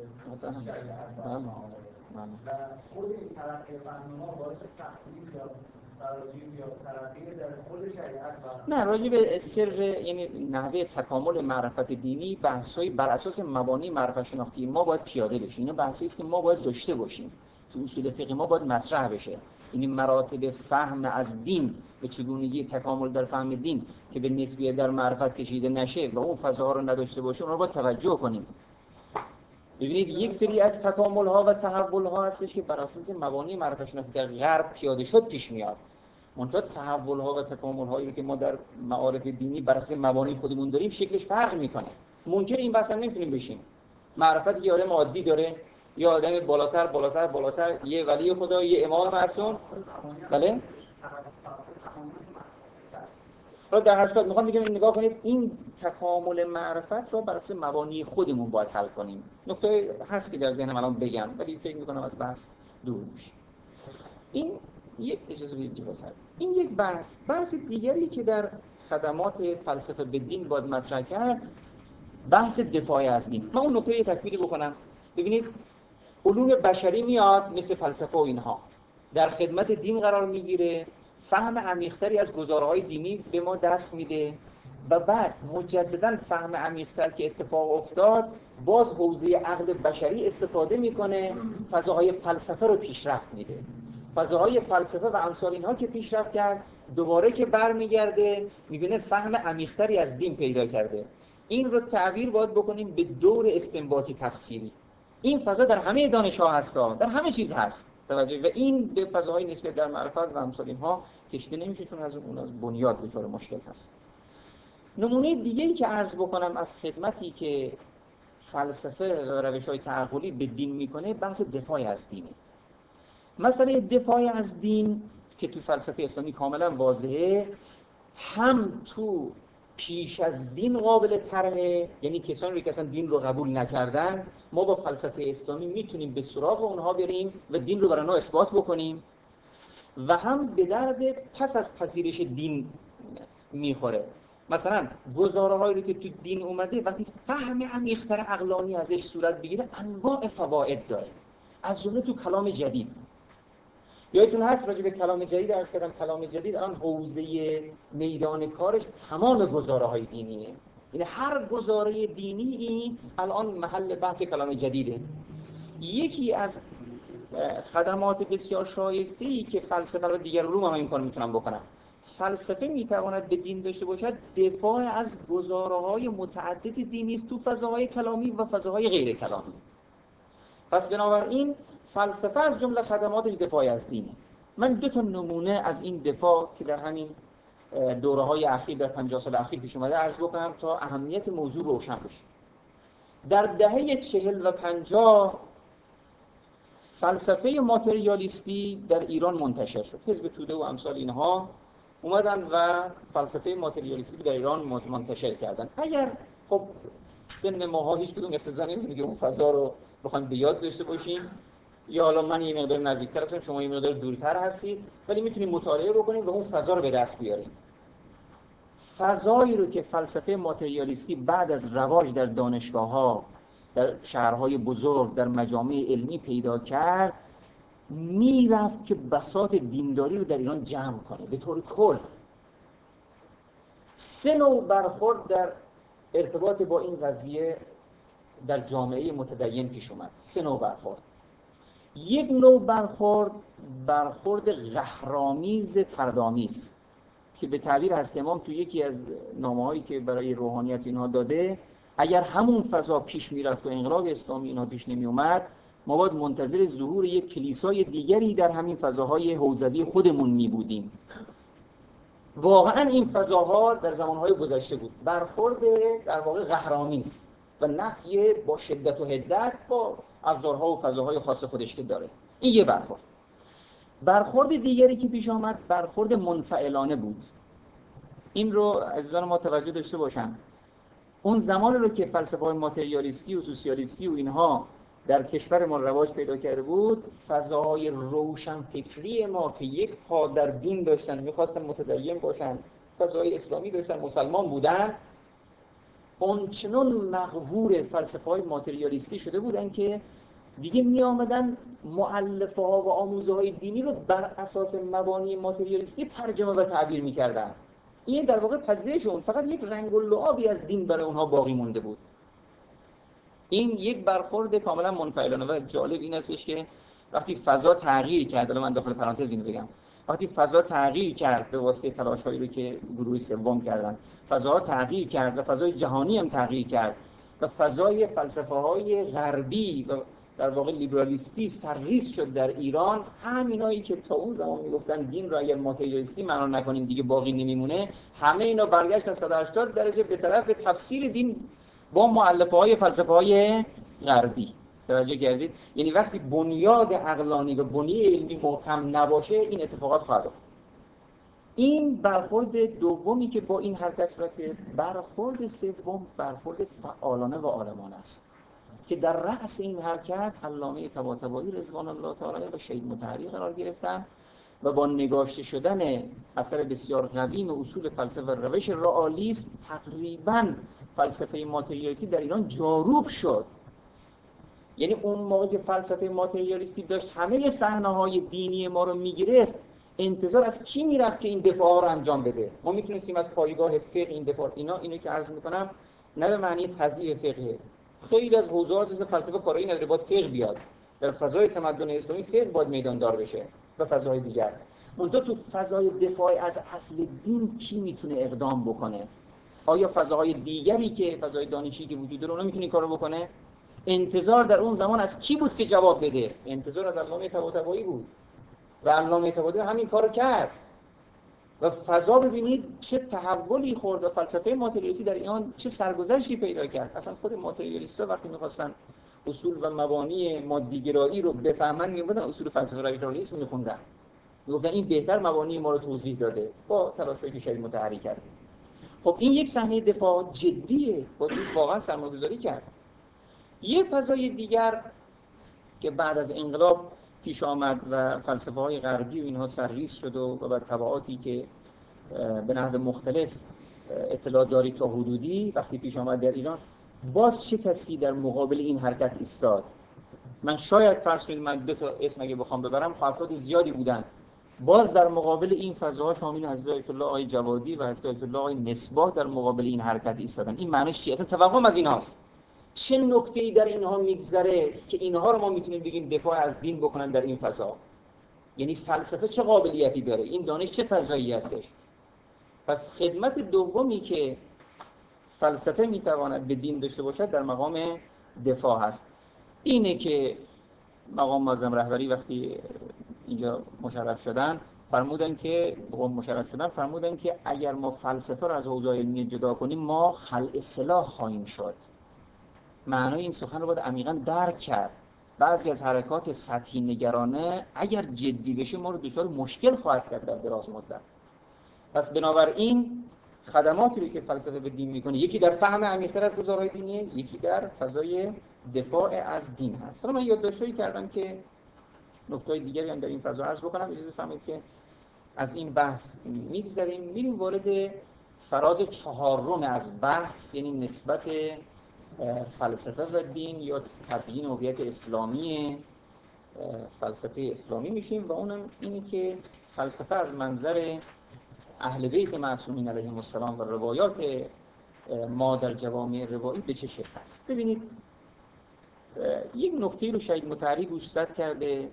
و خود این طرفی فهم ما باعث تحلیل یا تراجیح یا طرفی در خود شریعت و نه، راجع به سر یعنی نحوه تکامل معرفت دینی بحث‌های بر اساس مبانی معرفت شناختی ما باید پیاده بشه. اینا بحثی است که ما باید داشته باشیم، تو اصول فقهی ما باید مطرح بشه. این مراتب فهم از دین به چگونگی تکامل در فهم دین که به نسبیت در معرفت کشیده نشه و اون فضاها رو نداشته باشه، اون رو باید توجه کنیم. ببینید یک سری از تکامل‌ها و تحول‌ها هستش که بر اساس مبانی معرفت شناختی در غرب پیاده شد پیش میاد. منتها تحول‌ها و تکامل‌هایی که ما در معارف دینی بر اساس مبانی خودمون داریم شکلش فرق می‌کنه. منکر این بحث هم نمی‌تونیم بشیم. معرفت یه آدم عادی داره، یه آدم بالاتر بالاتر بالاتر، یه ولی خدا، یه امام معصوم. بله؟ رو در هر صورت میخوام بگم نگاه کنید این تکامل معرفت رو بر اساس مبانی خودمون باید حل کنیم. نکته هست که در ذهنم الان بگم ولی فکر می‌کنم از بحث دور میشه. این یک اجازه بدید جلوتر. این یک بحث بحث دیگری که در خدمات فلسفه به دین باید مطرح کرد بحث دفاع از دین. من اون نکته تکمیلی بکنم. ببینید علوم بشری میاد مثل فلسفه و اینها در خدمت دین قرار میگیره، فهم عمیق‌تری از گزارهای دینی به ما دست میده و بعد مجددا فهم عمیق‌تر که اتفاق افتاد باز حوزه عقل بشری استفاده میکنه، فضاهای فلسفه رو پیشرفت میده. فضاهای فلسفه و امثال اینها که پیشرفت کرد دوباره که برمیگرده میبینه فهم عمیق‌تری از دین پیدا کرده. این رو تعبیر باید بکنیم به دور استنباطی تفسیری. این فضا در همه دانش‌ها هست، در همه چیز هست. توجه و این به فضاهای نسبت در معرفت و امثال اینها کشیده نمیشه چون از اون از بنیاد دچار مشکل هست. نمونه دیگه‌ای که عرض بکنم از خدمتی که فلسفه و روش‌های تعقلی به دین میکنه بحث دفاع از دینه. مثلا دفاع از دین که تو فلسفه اسلامی کاملا واضحه، هم تو پیش از دین قابل طرحه، یعنی کسانی که اصلا دین رو قبول نکردن ما با فلسفه اسلامی میتونیم به سراغ اونها بریم و دین رو برای اونها اثبات بکنیم، و هم به درد پس از پذیرش دین میخوره. مثلا گزاره‌هایی رو که تو دین اومده وقتی فهم عمیق‌تر عقلانی ازش صورت بگیره انواع فواید داره، از جمله تو کلام جدید. یادتون هست راجع به کلام جدید عرض کردم کلام جدید الان حوزه میدان کارش تمام گزاره‌های دینیه. یعنی هر گزاره دینی این الان محل بحث کلام جدیده. یکی از خدمات بسیار شایسته‌ای که فلسفه و دیگر علوم هم این کار میتونن بکنن، فلسفه میتواند به دین داشته باشد دفاع از گزاره‌های متعدد دینی است تو فضاهای کلامی و فضاهای غیر کلامی. پس بنابراین فلسفه از جمله خدماتش دفاع از دینه. من دو تا نمونه از این دفاع که در همین دوره‌های اخیر در پنجاه سال اخیر پیش اومده عرض بکنم تا اهمیت موضوع روشن بشه. در دهه چهل و پنجاه فلسفه ماتریالیستی در ایران منتشر شد. حزب توده و امثال اینها اومدن و فلسفه ماتریالیستی در ایران منتشر کردن. اگر خب سن ماها هیچ کدوم افتضاح نمی‌کنه که اون فضا رو بخوایم به یاد داشته باشیم، یا حالا من یه مقدار نزدیک‌تر هستم شما یه مقدار دورتر هستید، ولی میتونیم مطالعه بکنیم و اون فضا رو به دست بیاریم. فضایی رو که فلسفه ماتریالیستی بعد از رواج در دانشگاه‌ها، در شهرهای بزرگ، در مجامع علمی پیدا کرد، میرفت که بساط دینداری رو در ایران جمع کنه به طور کل. سه نوع برخورد در ارتباط با این قضیه در جامعه متدین پیش اومد. سه نوع برخورد. یک نوع برخورد برخورد قهرآمیز فردآمیز که به تعبیر حضرت امام تو یکی از نامه‌هایی که برای روحانیت اینها داده، اگر همون فضا پیش میرفت و انقلاب اسلامی اینها پیش نمی اومد، ما باید منتظر ظهور یک کلیسای دیگری در همین فضاهای حوزوی خودمون می بودیم. واقعا این فضاها در زمانهای گذشته بود. برخورد در واقع قهرآمیز و نفی با شدت و حدت با ابزارها و فضاهای خاص خودش که داره. این یه برخورد. برخورد دیگری که پیش آمد برخورد منفعلانه بود. این رو عزیزان ما توجه داشته باشن. اون زمان رو که فلسفه‌های ماتریالیستی و سوسیالیستی و اینها در کشور ما رواج پیدا کرده بود، فضاهای روشن فکری ما که یک پا در دین داشتن، میخواستن متدین باشن، فضاهای اسلامی داشتن، مسلمان بودن، اونچنان مغرور فلسفه‌های ماتریالیستی شده بودن که دیگه می آمدن مؤلفه ها و آموزه های دینی رو بر اساس مبانی ماتریالیستی ترجمه و تعبیر می کردن. این در واقع پذیرشون فقط یک رنگ و لعابی از دین برای اونها باقی مونده بود. این یک برخورد کاملا منفعلانه و جالب این استش که وقتی فضا تغییر کرد، الان من داخل پرانتز اینو بگم، وقتی فضا تغییر کرد به واسطه تلاش‌هایی رو که گروه سوم کردن، فضا تغییر کرد و فضای جهانی هم تغییر کرد و فضای فلسفه‌های غربی و در واقع لیبرالیستی سرریز شد در ایران، همینایی که تا اون زمان میگفتن دین رو اگر ماتریالیستی معنا نکنیم دیگه باقی نمیمونه، همه اینا برگشتن صد و هشتاد درجه به طرف تفسیر دین با مؤلفه‌های فلسفه‌های غربی. توجه کردید؟ یعنی وقتی بنیاد عقلانی و بنیه علمی محکم نباشه این اتفاقات خواهد افتاد. این برخورد دومی که با این حرکت صورت گرفت. برخورد سوم برخورد فعالانه و عالمانه است که در رأس این حرکت علامه طباطبایی رضوان الله تعالی و شهید مطهری قرار گرفتن و با نگاشته شدن اثر بسیار قوی اصول فلسفه و روش رئالیسم تقریباً فلسفه ماتریالیستی در ایران جاروب شد. یعنی اون موقع که فلسفه ماتریالیستی داشت همه صحنه‌های دینی ما رو میگرفت، انتظار از کی میرفت که این دفاع رو انجام بده؟ ما میتونستیم از پایگاه فقه این دفاع اینا اینو که عرض میکنم نه به معنی تضعیف فقه، خیلی از حوزه‌ها از فلسفه کارایی نداره، باید فقه بیاد در فضای تمدن اسلامی، فقه باید میدان دار بشه و فضای دیگر. منتها تو فضای دفاع از اصل دین کی میتونه اقدام بکنه؟ آیا فضاهای دیگری که فضای دانشی که وجود داره اونا میتونه کارو بکنه؟ انتظار در اون زمان از کی بود که جواب بده؟ انتظار از علامه طباطبایی بود و علامه طباطبایی همین کارو کرد و فضا ببینید چه تحولی خورد و فلسفه ماتریالیستی در ایران چه سرگذشتی پیدا کرد. اصلا خود ماتریالیست‌ها وقتی می‌خواستن اصول و مبانی مادی‌گرایی رو بفهمن می‌بودن اصول فلسفه رئالیسم می‌خوندن، می‌گفتن این بهتر مبانی ما رو توضیح داده با تلاش‌هایی که شهید مطهری کرد. خب این یک صحنه دفاع جدیه، با توش واقعا سرمایه‌گذاری کرد. یه فضای دیگر که بعد از انقلاب پیش آمد و فلسفه‌های غربی و اینها سرریز شد و با تبعاتی که به نحو مختلف اطلاع داری تا حدودی وقتی پیش آمد در ایران، باز چه کسی در مقابل این حرکت ایستاد؟ من شاید فرض کنید من دو تا اسم اگه بخوام ببرم افراد زیادی بودن باز در مقابل این فضاها، شامل حضرت آیت الله آقای جوادی و حضرت آیت الله آقای مصباح در مقابل این حرکت ایستادن. این معنیش چیه؟ اصلا توقعم از ایناست. چه نکته‌ای در اینها میگذره که اینها رو ما میتونیم بگیم دفاع از دین بکنن در این فضا؟ یعنی فلسفه چه قابلیتی داره؟ این دانش چه فضایی هستش؟ پس خدمت دومی که فلسفه میتواند به دین داشته باشد در مقام دفاع هست. اینه که مقام معظم رهبری وقتی اینجا مشرف شدن فرمودن که با مشرف شدن فرمودن که اگر ما فلسفه رو از حوزه علمی جدا کنیم ما خلع اصلاح خواهیم شد. معنای این سخن رو باید عمیقاً درک کرد. بعضی از حرکات سطحی نگرانه اگر جدی بشه ما رو دچار مشکل خواهد کرد در دراز مدت. پس بنابراین خدماتی رو که فلسفه به دین میکنه یکی در فهم عمیق‌تر از گزارهای دینیه، یکی در فضای دفاع از دین هست. حالا من یادداشت‌هایی کردم که نکته‌های دیگری هم در این فضا عرض بکنم. اجازه بفرمایید که از این بحث میگذریم میریم وارد فراز چهارم از بحث، یعنی نسبت فلسفه و دین یا تبیین هویت اسلامی فلسفه اسلامی میشیم، و اونم اینه که فلسفه از منظر اهل بیت معصومین علیهم السلام و روایات ما در جوامع روایی به چه شکل است. ببینید یک نکته رو شاید متحری گوشزد کرده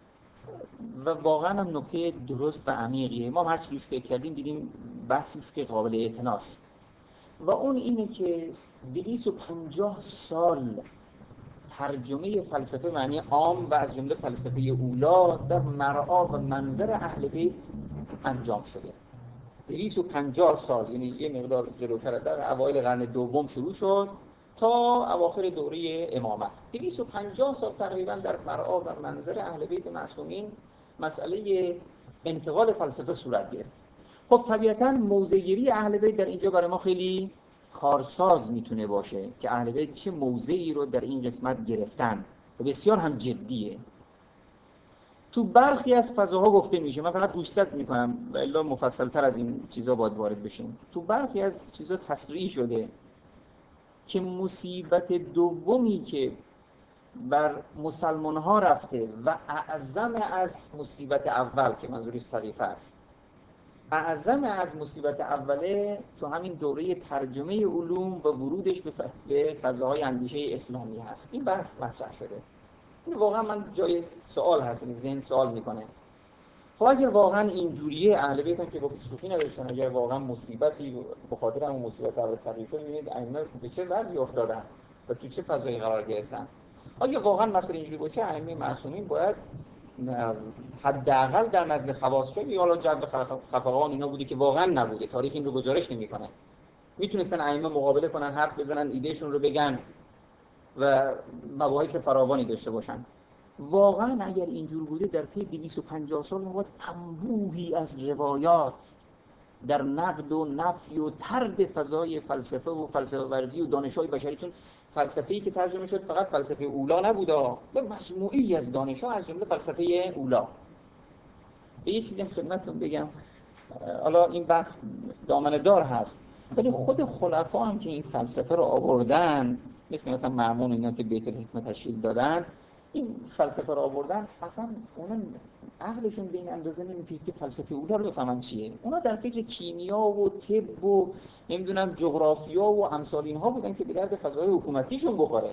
و واقعا هم نکته درست و عمیقیه. ما هر چی روش فکر کردیم دیدیم بحثی است که قابل اعتناست، و اون اینه که دویست و پنجاه سال ترجمه فلسفه معنی عام و از جمله فلسفه اولا در مرعا و منظر اهل بیت انجام شده. دویست و پنجاه سال، یعنی یه مقدار جلوتر، در اوایل قرن دوم شروع شد تا اواخر دوره امامت. دویست و پنجاه سال تقریبا در مرعا و منظر اهل بیت معصومین مسئله انتقال فلسفه صورت گرفت. خب طبیعتاً موضع‌گیری اهل بیت در اینجا برای ما خیلی کارساز میتونه باشه که اهل بیت چه موضعی رو در این قسمت گرفتن و بسیار هم جدیه. تو برخی از فضاها گفته میشه، من فقط گوشزد میکنم و الا مفصل‌تر از این چیزا باید وارد بشیم. تو برخی از چیزا تصریح شده که مصیبت دومی که بر مسلمان ها رفته و اعظم از مصیبت اول که منظوری سقیفه است، اعظم از مصیبت اوله تو همین دوره ترجمه علوم و ورودش به فضاهای اندیشه اسلامی هست. این بحث مطرح شده. این واقعا من جای سوال هست، این ذهن سوال میکنه. خب اگر واقعا اینجوریه اهل بیت هم که با شوخی نداشتن، اگر واقعا مصیبتی به خاطر همون مصیبت اول سقیفه، ببینید ائمه به چه وضعی افتادن و تو چه فضایی قرار گرفتن. اگه واقعا مسئله اینجوری باشه، ائمه معصومین باید حداقل در نزد خواص شد، یا حالا جبر خفقان اینا بوده که واقعا نبوده، تاریخ این رو گزارش نمیکنه، میتونستن ائمه مقابله کنن، حرف بزنن، ایدهشون رو بگن و مباحث فراوانی داشته باشن. واقعا اگر اینجور بوده در طی دویست و پنجاه سال ما باید انبوهی از روایات در نقد و نفی و طرد فضای فلسفه و فلسفه ورزی و دانش‌های بشری، چون فلسفه‌ای که ترجمه شد فقط فلسفه اولا نبوده، به مجموعه‌ای از دانش‌ها از جمله فلسفه اولا. یه چیزی هم خدمتتون بگم، حالا این بحث دامنه دار هست، ولی خود خلفا هم که این فلسفه رو آوردن، مثل مثلا مأمون اینا که بیت الحکمه تشکیل دادن، این فلسفه رو آوردن، اصلا اونا عقلشون به این اندازه نمی‌کشه که فلسفه اولا رو بفهمن چیه. اونا در فکر کیمیا و طب و نمیدونم جغرافیا و امثال اینها بودن که به درد فضای حکومتیشون بخوره.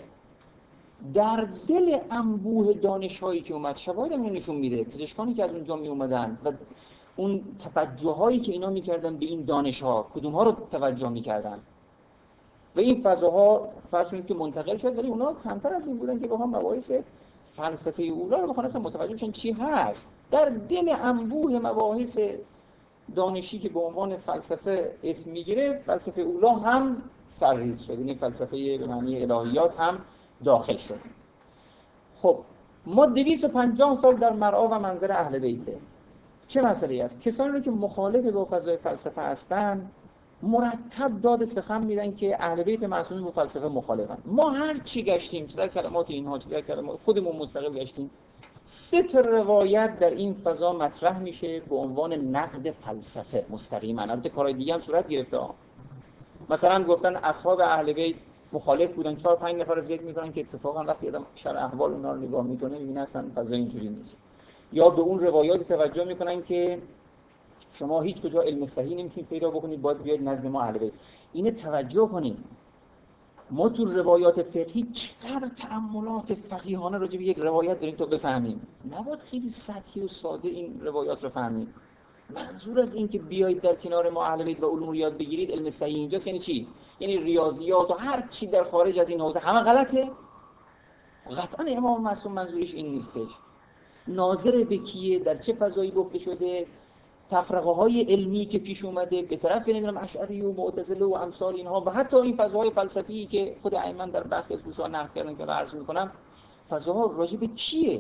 در دل انبوه دانش‌هایی که اومد، شواهد هم نشون میده، پزشکانی که از اونجا می اومدن و اون توجه‌هایی که اینا می‌کردن به این دانش‌ها، کدوم‌ها رو توجه می‌کردن و این فضاها فرض کنید که منتقل شد، ولی اونا کمتر از این بودن که بخوام مباحث فلسفه اولا رو بخوان اصلا متوجه بشن چی هست. در دل انبوه مباحث دانشی که به عنوان فلسفه اسم میگیره، فلسفه اولا هم سرریز شد، یعنی فلسفه به معنی الهیات هم داخل شد. خب ما دویست و پنجاه سال در مرعا و منظر اهل بیته. چه مسئله‌ای است؟ کسانی رو که مخالف با فضای فلسفه هستن مرتب داد سخن میدن که اهل بیت معصومین با فلسفه مخالفن. ما هر چی گشتیم، چه در کلمات اینها چه در کلمات خودمون مستقل گشتیم، سه تا روایت در این فضا مطرح میشه به عنوان نقد فلسفه مستقیما. البته کارهای دیگه هم صورت گرفته ها. مثلا گفتن اصحاب اهل بیت مخالف بودن، چهار پنج نفر ذکر میکنن که اتفاقا وقتی آدم شرح احوال اونها رو نگاه میکنه میبینه اصلا فضا اینجوری نیست. یا به اون روایات توجه میکنن که شما هیچ کجا علم صحیح نمیتونید پیدا بکنید، باید بیاید نزد ما اهل بیت. اینه توجه کنید. ما تو روایات فقهی چقدر تأملات فقیهانه راجع به یک روایت داریم تا بفهمیم. نباید خیلی سطحی و ساده این روایات رو فهمیم. منظور از این که بیایید در کنار ما اهل بیت و علوم رو یاد بگیرید، علم صحیح اینجاست یعنی چی؟ یعنی ریاضیات و هر چی در خارج از این حوزه همه غلطه؟ قطعا امام معصوم منظورش این نیستش. ناظر به کیه، در چه فضایی گفته شده، تفرقه های علمی که پیش اومده به طرف نمیدونم اشعری و معتزله و امثال اینها و حتی این فضاهای فلسفی که خود ائمه در برخی از بحوث نقد کردن که عرض میکنم، فضاها راجع به کیه؟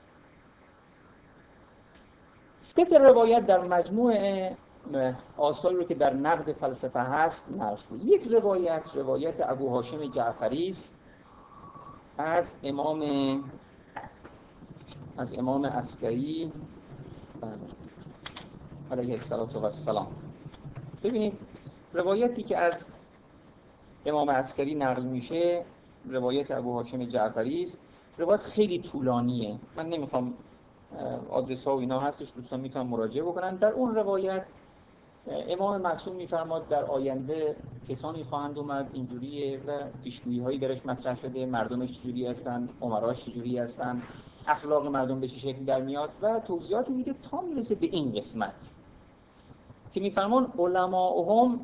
سه تا روایت در مجموع آثاری رو که در نقد فلسفه هست نقل. یک روایت روایت ابو هاشم جعفری است از امام از امام عسکری علیه السلام. ببینید روایتی که از امام عسکری نقل میشه روایت ابو هاشم جعفری است. روایت خیلی طولانیه، من نمیخوام آدرس ها و اینا هستش، دوستان میتونن مراجعه بکنن. در اون روایت امام معصوم میفرماد در آینده کسانی خواهند اومد اینجوریه و پیشگویی هایی درش مطرح شده، مردمش چجوری هستن، امراش چجوری هستن، اخلاق مردم به چه شکل در میاد و توضیحاتی میده تا میرسه به این قسمت که میفرمان علماءهم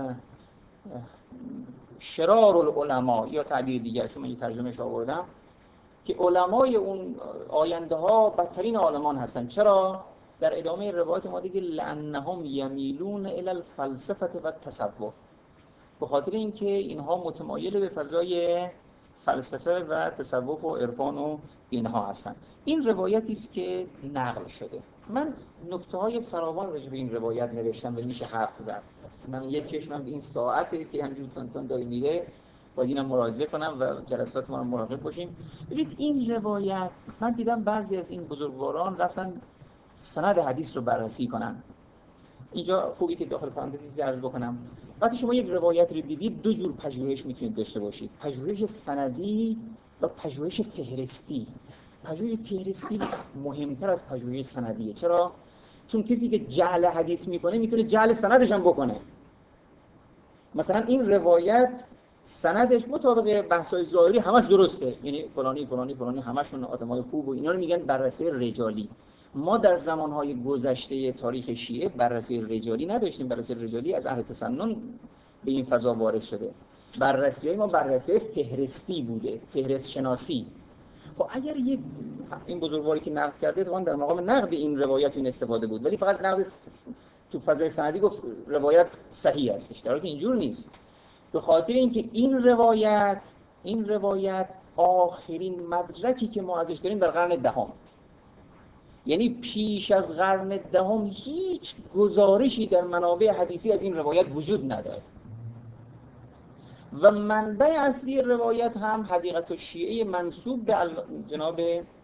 شرار العلماء، یا تعبیر دیگر چون من یه ترجمهش آوردم که علمای اون آینده ها بدترین عالمان هستن. چرا؟ در ادامه روایت ما دیگه لأنهم یمیلون الی الفلسفه و التصوف، به خاطر اینکه اینها متمایل به فضای فلسفه و تصوف و عرفان و اینها هستن. این روایتی است که نقل شده. من نکته های فراوان راجع به این روایت نوشتم و میشه حرف زد. من یک چشمم به این ساعته که همینجور تون تون داره میره، باید اینم مراجعه کنم و جلسات ما رو مراقب باشیم. ببینید این روایت، من دیدم بعضی از این بزرگواران رفتن سند حدیث رو بررسی کنن. اینجا خوبی که داخل پرانتز عرض بکنم، وقتی شما یک روایت رو دیدید دو جور پژوهش میتونید داشته باشید، پژوهش سندی و پژوهش فهرستی. پژوهش فهرستی مهمتر از پژوهش سندیه. چرا؟ چون کسی که جعل حدیث میکنه میتونه جعل سندش هم بکنه. مثلا این روایت سندش مطابق بحث‌های ظاهری همش درسته، یعنی فلانی فلانی فلانی همشون آدمای خوب و اینا رو میگن بررسی رجالی. ما در زمانهای گذشته تاریخ شیعه بررسی رجالی نداشتیم. بررسی رجالی از اهل تسنن به این فضا وارد شده. بررسی‌های ما بررسی‌های فهرستی بوده، فهرست شناسی. خب اگر یک این بزرگواری که نقد کرده طبعا در مقام نقد این روایت این استفاده بود، ولی فقط نقد تو فضای سندی گفت روایت صحیح هستش، در حالی که اینجور نیست. به خاطر اینکه این روایت این روایت آخرین مدرکی که ما ازش داریم در قرن دهم، یعنی پیش از قرن دهم هیچ گزارشی در منابع حدیثی از این روایت وجود نداره و منبع اصلی روایت هم حدیقه الشیعه منسوب به جناب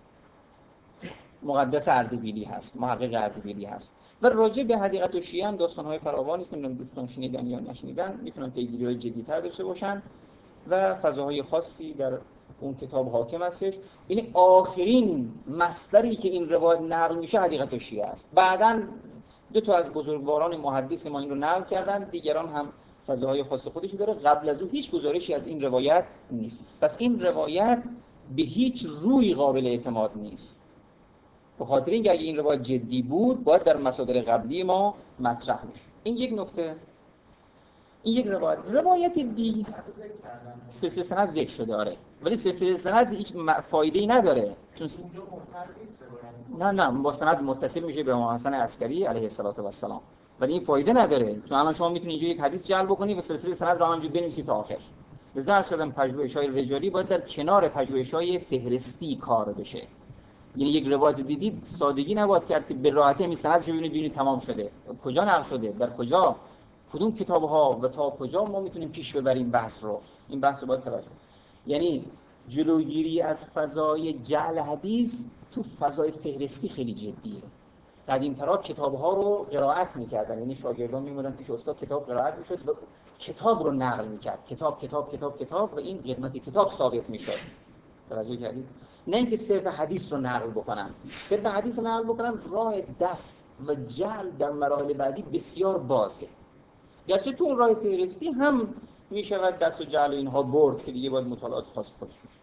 مقدس اردبیلی هست، محقق اردبیلی هست. و راجع به حدیقه الشیعه هم داستان‌های فراوانی است، نمی‌دونم دوستان شنیدن یا نشنیدن، میتونن پیگیری‌های جدی‌تر داشته باشن و فضاهای خاصی در اون کتاب حاکم هستش. یعنی آخرین مصدری که این روایت نقل میشه حدیقه الشیعه است. بعداً دو تا از بزرگواران محدث ما این رو نقل کردن، دیگران هم فضاهای خاص خودشی داره. قبل از اون هیچ گزارشی از این روایت نیست. پس این روایت به هیچ روی قابل اعتماد نیست. به خاطر اینکه اگه این روایت جدی بود باید در مصادر قبلی ما مطرح میشه. این یک نکته. این یک روایت. روایت دیگه سلسله سند ذکر شده آره، ولی سلسله سند هیچ فایده‌ای نداره چون س... نه نه با سند متصل میشه به امام حسن عسکری علیه السلام، ولی این فایده نداره چون الان شما میتونید اینجا یک حدیث جعل بکنید و سلسله سند رو همونجوری بنویسید تا آخر. لذا شدن پژوهش‌های رجالی باید در کنار پژوهش‌های فهرستی کار بشه. یعنی یک روایت دیدید سادگی نباید کرد که به راحتی می سندش ببینید ببینید تمام شده. کجا نقل شده؟ در کجا؟ کدوم کتاب‌ها و تا کجا ما میتونیم پیش ببریم بحث رو؟ این بحث رو باید توجه. یعنی جلوگیری از فضای جعل حدیث تو فضای فهرستی خیلی جدیه. قدیم‌ترا کتاب‌ها رو قرائت می‌کردن، یعنی شاگردان می‌موندن پیش استاد کتاب قرائت می‌شد و کتاب رو نقل می‌کرد. کتاب کتاب کتاب کتاب و این قدمت کتاب ثابت می‌شد. توجه کردید؟ نه اینکه صرف حدیث رو نقل بکنن. صرف حدیث رو نقل بکنن راه دست و جعل در مراحل بعدی بسیار بازه. گرچه تو اون راه فهرستی هم می‌شود دست و جعل اینها برد که دیگه باید مطالعات خاص خودش بشه.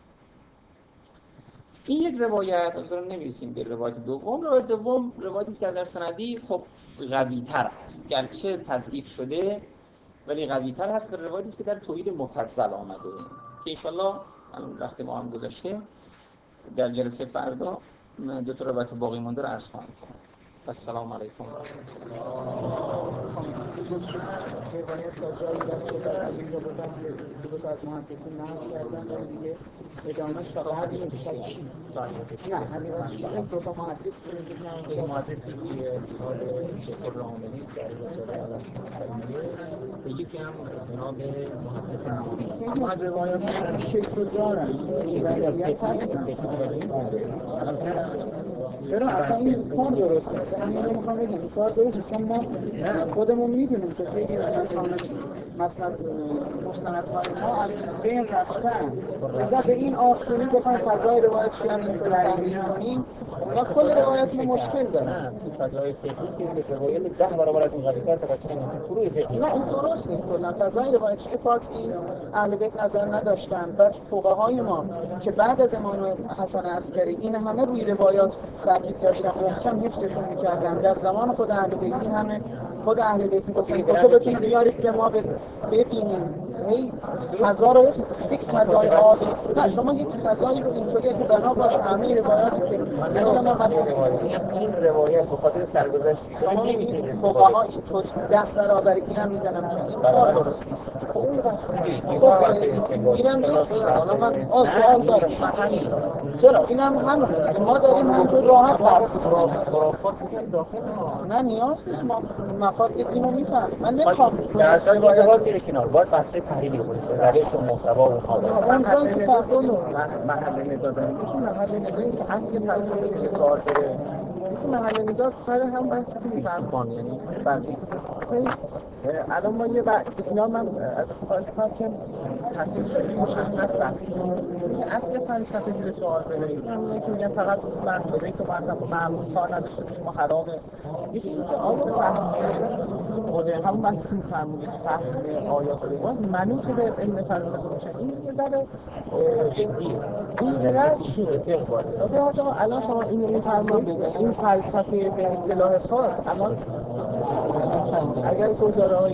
این یک روایت. اصلا نمی‌رسیم به روایت دوم. روایت دوم روایتی است که در سندی خب قوی‌تر است، گرچه تضعیف شده ولی قوی‌تر هست. روایتی است که در توحید مفصل آمده که ان شاءالله وقتی ما هم گذشته در جلسه فردا دو تا روایت باقی مونده رو عرض خواهم کرد. السلام علیکم. روایت تا جایی داشته در این رو بودم که دو تا از محدثین نقل کردن و دیگه ادامهش تا بعد این بشه چی؟ نه همین دو تا محدث که این محدثی که شکر رامنی در رساله علاشتریه و یکی هم جناب محدث نوری. اما روایت شکر دارن روایت چرا اصلا این کار درسته؟ همین رو میخوام بگم این کار درسته چون ما خودمون میدونیم که خیلی مثلا مثلا مستندهای ما از بین رفتن. لذا به این آسونی بخوایم فضای روایت شیعه رو اینطور تحلیل کنیم و کل روایت ما مشکل داره. تو فضای فقهی که روایت ده برابر از این قضیه تا بچه فروع فقهی. نه این درست نیست. کلا فضای روایت شیعه پاک نیست. اهل بیت نظر نداشتن. بعد فقهای ما که بعد از امام حسن عسکری این همه روی روایات تاکید داشتن، محکم حفظشون می‌کردن. در زمان خود اهل بیت همه خود اهل بیت میگفتن کتبتون بیارید که ما ببینیم. هی فضا رو یک فضای آبی، نه شما یک فضایی رو اینطوری که بنا باشه همه روایاتی که مثلا ما مثلا این روایت به خاطر سرگذشت شما میگید فقها اینطور ده برابر اینم میزنم که این کار درست نیست. اون بس اینم یک حالا من سوال دارم. چرا اینم هم ما داریم همونطور راحت خرافات داخل نه نیاز نیست ما مفاد اینو میفهم. من نمیخوام در اصل روایات میره کنار باید بحث تحلیلی بکنید روش و محتوا و خاطر اونجایی که تفاضل محل نزادن میشه محل نزادی که اصل فلسفه که سوال داره میشه محل نزاد سر هم بحثی که میفهم یعنی بعضی الان ما یه بعد اینا من از خواهش کنم که تفصیل مشخص بحث اصل فلسفه زیر سوال ببرید اونایی که میگن فقط منظوره که مثلا معمول کار نداشته باشه ما خرابه یکی اینکه آیا فهم خود همون بحثی که میفرمودید فهم آیات روایات منوط به علم فلسفه باشه این یه ذره جدیه این رد شده آقا الان شما اینو میفرمایید این فلسفه به اصطلاح خاص الان اگر گزاره‌هایی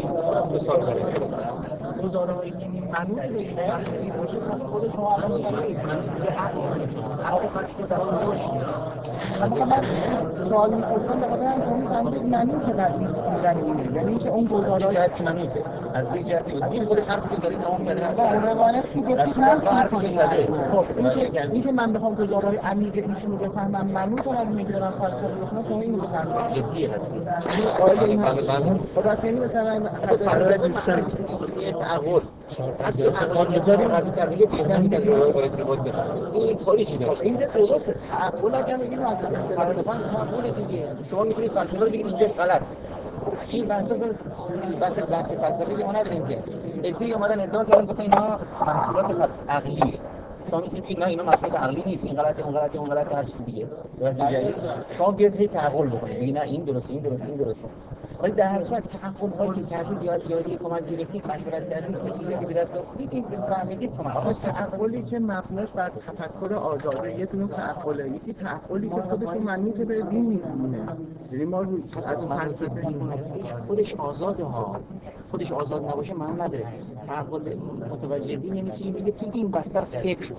گزاره‌هایی که منوط به این فلسفه باشه پس خود شما الان می‌فرمایید به حق فلسفه در اون رشد اما من سوال می‌پرسم به خاطر اینکه شما می‌فرمایید منوط به یعنی اینکه اون گزاره‌های منوطه از این جهت این خودش حرفی که دارید تمام کرده نه روایت که گفتید نه خب اینکه من بخوام گزاره‌های عمیق ایشون رو بفهمم منوط رو می‌گیرم فلسفه بخونم شما اینو بفهمید جدی هستی آیا این خدا کنی مثلا فرض دوستان یه تعقل حتی تعقل می‌ذاریم از طریق پیشنهاد که باید باید بفهمید این کاری چی داره این درسته تعقل اگه میگیم از فلسفه تعقل دیگه شما می‌تونید فلسفه رو بگید اینجاش غلط این فلسفه بحث بحث فلسفی ما نداریم که ادعی اومدن ادعا کردن گفتن اینا محصولات عقلیه شما می‌تونید بگید نه اینا محصولات عقلی نیست این غلطه اون غلطه اون غلطه هر چیز دیگه شما بیاید هی تعقل بکنید بگید نه این درسته این درسته این درسته ولی در هر صورت تعقل هایی که کردید یا یاری کمک گرفتید مشورت کردید چیزی که به دست آوردید این فهمیدید کمک تعقلی که مبناش بر تفکر آزاده یه دونه تعقله یکی تعقلی که خودش منوط به دین می‌مونه یعنی ما از فلسفه خودش آزاده ها خودش آزاد نباشه معنی نداره تعقل متوجه دین یعنی چی میگه تو دین بستر فکر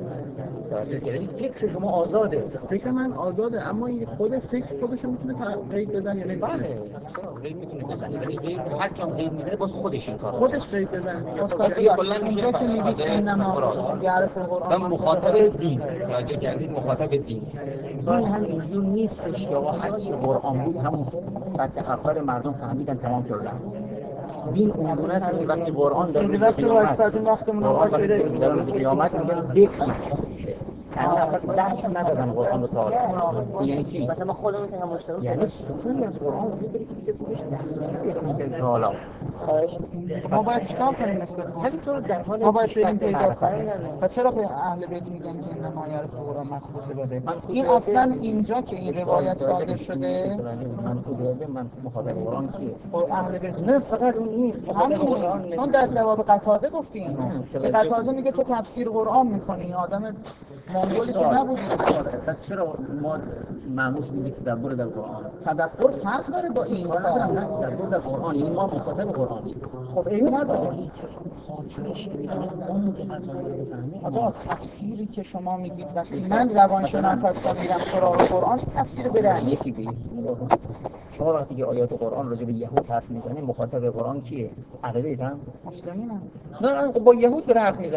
کن یعنی فکر شما آزاده فکر من آزاده اما این خود فکر خودش میتونه قید بزنه یعنی بله قید میتونه بزنه ولی قید هر چند قید میزنه باز خودش این کار خودش قید بزنه استاد کلا اینجا که میگید اینما یعرف القرآن مخاطب دین راجع کردید مخاطب دین این هم اینجور نیستش که هر چی قرآن بود همون سطح اول مردم فهمیدن تمام شد دین اون گونه است که وقتی قرآن در این وقتی واسطه وقتمون آغاز شده در روز قیامت میگن بخیر یعنی اصلا دست ندادن قرآن رو تا یعنی چی؟ مثلا خودمون که مشترک یعنی سطوری از قرآن وجود داره که کسی خودش دسترسی پیدا نمی‌کنه تا حالا ما باید چیکار کنیم نسبت به همینطور در حال ما باید بریم پیدا کنیم و چرا به اهل بیت میگن که این نمایار قرآن مخصوص بده این اصلا اینجا که این روایت صادر شده من خود من مخاطب قرآن کیه اهل بیت نه فقط اون نیست همین چون در جواب قتاده گفتیم قتاده میگه تو تفسیر قرآن میکنی آدم مونگولی که نبود پس چرا ما ماموس میگیم تدبر در قرآن تدبر فرق داره با این تدبر در قرآن یعنی ما مخاطب قرآنی خب این نداره خاطرش اون که قضایی بفهمه آقا تفسیری که شما میگید وقتی من روانشناس هستم میرم سراغ قرآن تفسیر بده یکی بگید شما وقتی که آیات قرآن راجع به یهود حرف میزنه مخاطب قرآن کیه؟ اهل بیت هم؟ مسلمین هم نه با یهود داره حرف میزنه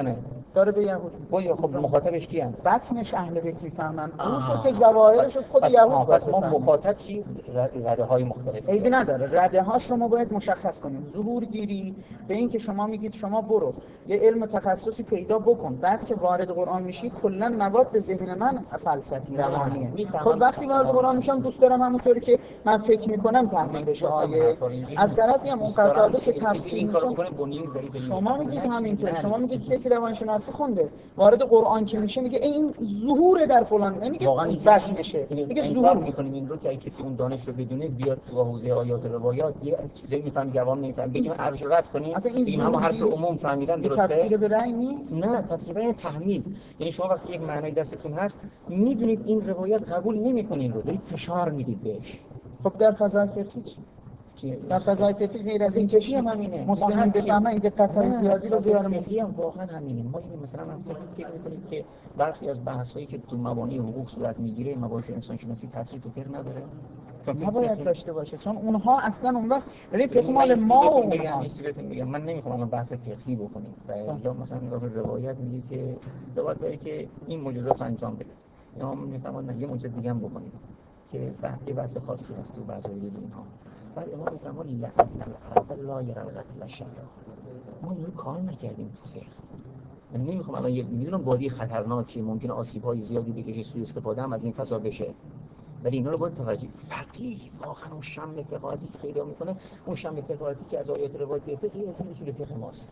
داره به یهود. با خب مخاطبش کیه؟ بطنش اهل بیت میفهمن. اون شد که ظواهرش خود یهود. پس ما مخاطب چی؟ رده‌های مختلف. عیبی نداره. رده‌هاش رو ما باید مشخص کنیم. ظهور گیری به این که شما میگید شما برو یه علم تخصصی پیدا بکن، بعد که وارد قرآن میشی کلا مواد ذهن من فلسفی روانیه. خب وقتی وارد قرآن میشم دوست دارم همونطوری که من فکر میکنم تحلیل بشه آیه. از طرفی هم اون قطعاتی که تفسیر میکنه شما میگید همینطور. شما میگید کسی روانشناسی خونده وارد قرآن که میشه میگه این ظهور در فلان، نمیگه بس میشه، میگه ظهور میکنیم این رو که کسی اون دانش رو بدونه بیاد تو حوزه آیات و روایات یه چیزی میفهم جواب نمیفهم بگیم ارش رد کنیم این هم حرف عموم فهمیدن درسته. تفسیر به رأی نیست. نه تفسیر به تحمیل. یعنی شما وقتی یک معنی دستتون هست میدونید این روایت قبول نمیکنین رو دارید فشار میدید بهش. خب در فضای فقهی چی؟ در فضای فقهی غیر از این کشی هم همینه. مسلمان بفهمن این دقت زیادی رو زیاد میگیم واقعا همینه. ما این مثلا هم فکر میکنیم که برخی از بحثایی که تو مبانی حقوق صورت میگیره مباحث انسان شناسی تاثیر تو فقه نداره. نباید داشته باشه چون اونها اصلا اون وقت ببین فقه مال ما و میگم میگم من نمیخوام الان بحث فقهی بکنیم. یا مثلا نگاه به روایت میگه که روایت داره که این معجزات انجام بده. یا میفهمن یه معجزه دیگه هم بکنید که یه بحث خاصی هست تو بعضی اینها. بعد امام میفرماد لعنت الخلق لا یرى القتل شر. ما اینو کار نکردیم تو فقه. من نمیخوام الان یه میدونم وادی خطرناکی ممکنه آسیب‌های زیادی بکشه سوء استفاده هم از این فضا بشه. ولی اینا رو باید توجه فقیه واقعا اون شم فقاهتی که پیدا میکنه اون شم فقاهتی که از آیات روایت فقهی از اصول فقه ماست.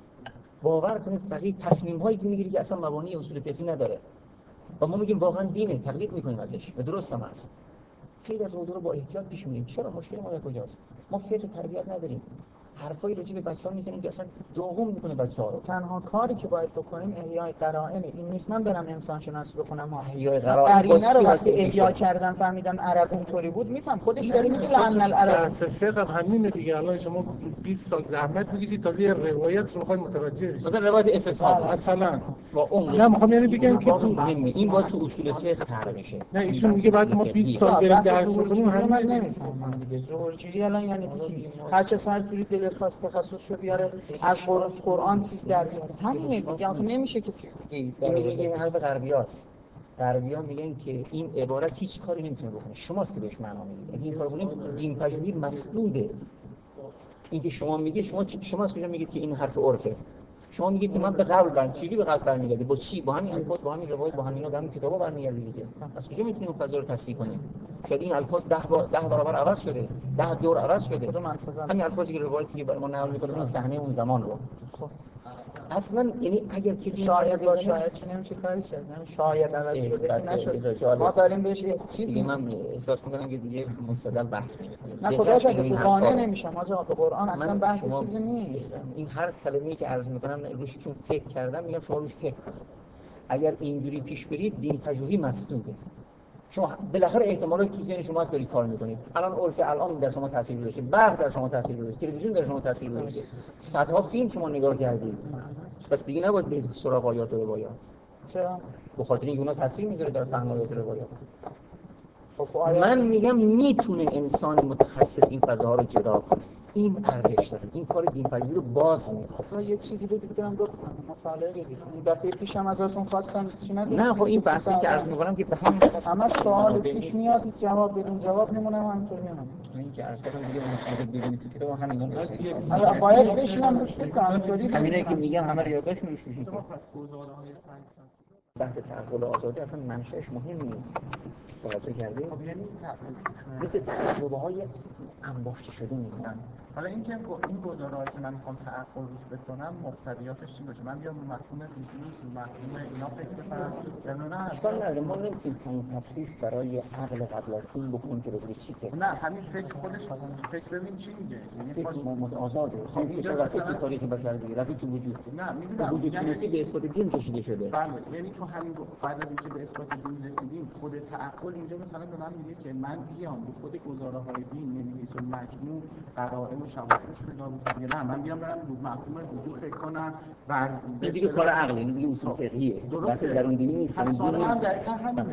باور کنید فقیه تصمیم هایی که میگیره که اصلا مبانی اصول فقهی نداره و ما میگیم واقعا دینه تقلید میکنیم ازش و درست هم هست. خیلی از موضوع رو با احتیاط پیش میریم. چرا مشکل ما در کجاست؟ ما فقه تربیت نداریم. حرفایی راجع به بچه‌ها میزنیم که اصلا داغون میکنه بچه‌ها رو. تنها کاری که باید بکنیم احیای قرائن. این نیست من برم انسان شناسی بخونم ها احیای قرائن قرینه رو وقتی احیا کردم فهمیدم عرب اونطوری بود میفهم خودش داره میگه لعن العرب. بحث فقه هم همینه دیگه. الان شما بیست سال زحمت می‌کشید تا یه روایت رو می‌خواید متوجه بشید. مثلا روایت استثناء مثلا با اون نه می‌خوام یعنی بگم که تو این با تو اصول فقه طرح بشه. نه ایشون میگه بعد ما بیست سال بریم درس بخونیم همین من نمیفهمم دیگه. زورگیری الان یعنی چی؟ هر چه سر توی دل خاص تخصص شو بیاره از قرآن قرآن چیز در بیاره. همینه دیگه. آخه نمیشه که چیز دیگه. این میگه حرف غربیاست. غربی‌ها میگن که این عبارت هیچ کاری نمیتونه بکنه. شماست که بهش معنا میدید. اگه این کارو کنید دین پژوهی مسدوده. این که شما میگید شما شما از کجا میگید که این حرف عرفه؟ شما میگید که من به قول برم چیزی به قول برمیگرده با چی؟ با همین الفاظ با همین روایت با همینا با همین کتابا برمیگرده دیگه. از کجا میتونیم اون فضا رو تصحیح کنیم؟ شاید این الفاظ ده بار ده برابر عوض شده. ده دور عوض شده. همین الفاظی که روایتی که برای ما نقل می‌کنه اون صحنه اون زمان رو. خب اصلا یعنی اگر کسی شاید با شاید چه نمیشه کاری شد. شاید عوض شده نشد. ما داریم بهش چیزی من احساس می‌کنم که دیگه مستدل بحث نمی‌کنیم. نه خدا شده قانع نمیشم. آقا قرآن اصلا بحث چیزی نیست. این هر کلمه‌ای که عرض می‌کنم روش چون فکر کردم میگم شما روش فکر کنید. اگر اینجوری پیش برید دین پژوهی مسدوده. شما بالاخره احتمالاً تو ذهن شما دارید کار می‌کنید. الان عرف الان در شما تاثیر گذاشته، برق در شما تاثیر گذاشته، تلویزیون در شما تاثیر گذاشته. صدها فیلم شما نگاه کردید. پس دیگه نباید برید سراغ آیات و روایات. چرا؟ به خاطر اینکه اونا تاثیر می‌ذاره در فهم آیات و روایات. من میگم میتونه انسان متخصص این فضاها رو جدا کنه. این ارزش داره. این کار دین پژوهی رو باز می‌کنه. یه چیزی رو دیگه دارم گفتم. مطالعه بگید. دفعه پیشم ازتون خواستم چی نگید؟ نه خب این بحثی که عرض می‌کنم که به همین همش سوال پیش میاد جواب بدون جواب میمونه همینطور میمونه. این که عرض کردم دیگه مشاهده ببینید تو کتاب همین اون هست. حالا باید بشینم روش فکر کنم اینطوری. همینایی که میگم همه رو یادداشت می‌کنید. بحث تعقل آزادی اصلا منشأش مهم نیست. توجه کردید؟ خب یعنی مثل تجربه‌های انباشته شده می‌مونن. حالا اینکه این گزاره‌ای که من می‌خوام تعقل روش بکنم مقتضیاتش چی باشه؟ من بیام به مفهوم فیزیک و مفهوم اینا فکر بکنم یا نه؟ اشکال نداره. ما نمی‌تونیم این تفسیر برای عقل قبل از این بکنیم که بگیم چی فکر. نه همین فکر خودش فکر ببین چی میگه. یعنی فکر آزاده. خب اینجا واسه تو تاریخ بشر دیگه رفتی تو وجود. نه می‌دونم. وجود شناسی به اثبات دین کشیده شده. بله یعنی تو همین بعد از اینکه به اثبات دین رسیدیم خود تعقل اینجا مثلا به من میگه که من بیام به خود گزاره‌های دین نمی‌نویس و مجموع قرائن و شواهدش پیدا بکنم. نه من بیام برم مفهوم وجود فکر کنم و این دیگه کار عقلی، این دیگه اصول فقهیه. درسته درون دینی نیست. این دین هم دقیقاً همینه.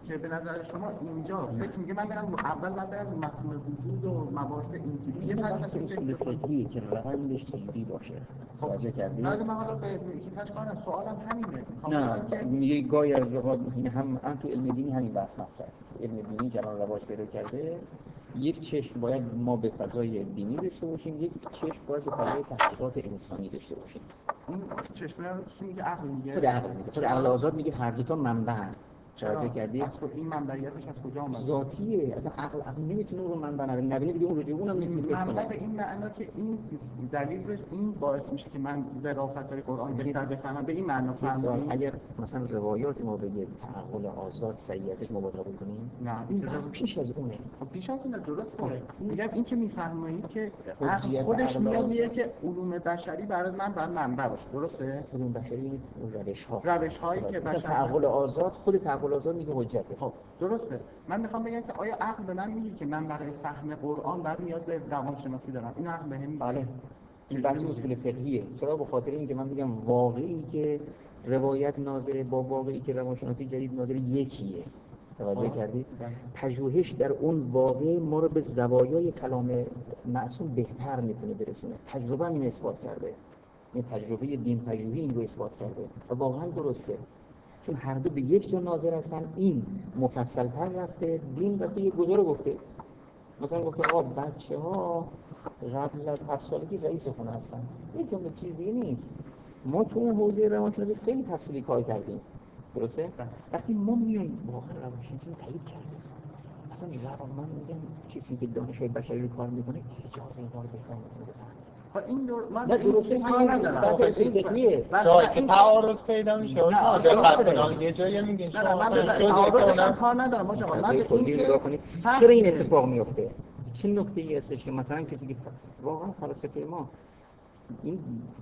که به نظر شما اینجا فکر میگه من برم اول بعد از مفهوم وجود و مباحث اینجوری یه بحث اصول فقهیه که روندش تجدید باشه. توجه کردی؟ نه من حالا به هیچ کنم سوالم همینه. نه میگه گاهی از اوقات هم هم تو علم دینی همین بحث مطرحه. علم دینی که الان رواج پیدا کرده، یک چشم باید ما به فضای دینی داشته باشیم، یک چشم باید به فضای تحقیقات انسانی داشته باشیم. این چشمه رو چی میگه؟ عقل میگه؟ خود عقل میگه. خود عقل آزاد میگه هر دو تا منبعن. توجه کردی؟ اصلا این منبعیتش از کجا اومده؟ ذاتیه. اصلا عقل عقل نمیتونه اون رو منبع نبینه. نبینه دیگه اون رو دیگه اونم نمیتونه. منبع به این معنا که این دلیلش این باعث میشه که من ظرافت‌های قرآن بهتر بفهمم، به این معنا فهمیدم. اگر مثلا روایات ما بگه تعقل آزاد صحیحش مبالغه کنیم، نه این بحث پیش از اونه. خب پیش از اونه درسته. میگم این که میفهمید که عقل خودش میاد میگه که علوم بشری برای من بعد منبع باشه، درسته؟ علوم بشری روش‌ها روش‌هایی که بشر تعقل آزاد، خود تعقل آزاد میگه حجته. خب درسته. من میخوام بگم که آیا عقل به من میگه که من برای فهم قرآن باید نیاز به روانشناسی دارم؟ این عقل بهم میگه. بله. این بحث اصول فقهیه. چرا؟ به خاطر اینکه من میگم واقعی که روایت ناظره با واقعی که روانشناسی جدید ناظره یکیه. توجه کردید؟ پژوهش در اون واقع ما رو به زوایای کلام معصوم بهتر میتونه برسونه. تجربه این اثبات کرده. این تجربه دین پژوهی این رو اثبات کرده. و واقعا درسته. چون هر دو به یک جا ناظر هستن. این مفصل‌تر رفته، دین رفته یه گذار گفته. مثلا گفته آقا بچه‌ها قبل از هفت سالگی رئیس خونه هستن. این جمله چیزی نیست. ما تو اون حوزه روانشناسی خیلی تفصیلی کار کردیم. درسته؟ وقتی ما میایم واقعا روانشناسی رو تایید کردیم. مثلا روان من میگم کسی که دانشگاه بشری رو کار میکنه اجازه این کار بهتر میکنه. این دور من درسته کار ندارم. جایی که تعارض پیدا میشه اونجا دقت یه جایی میگین شما من تعارضش کار ندارم آقا. من به این که چرا این اتفاق میفته؟ چه نکته‌ای هستش که مثلا کسی که واقعا فلسفه ما این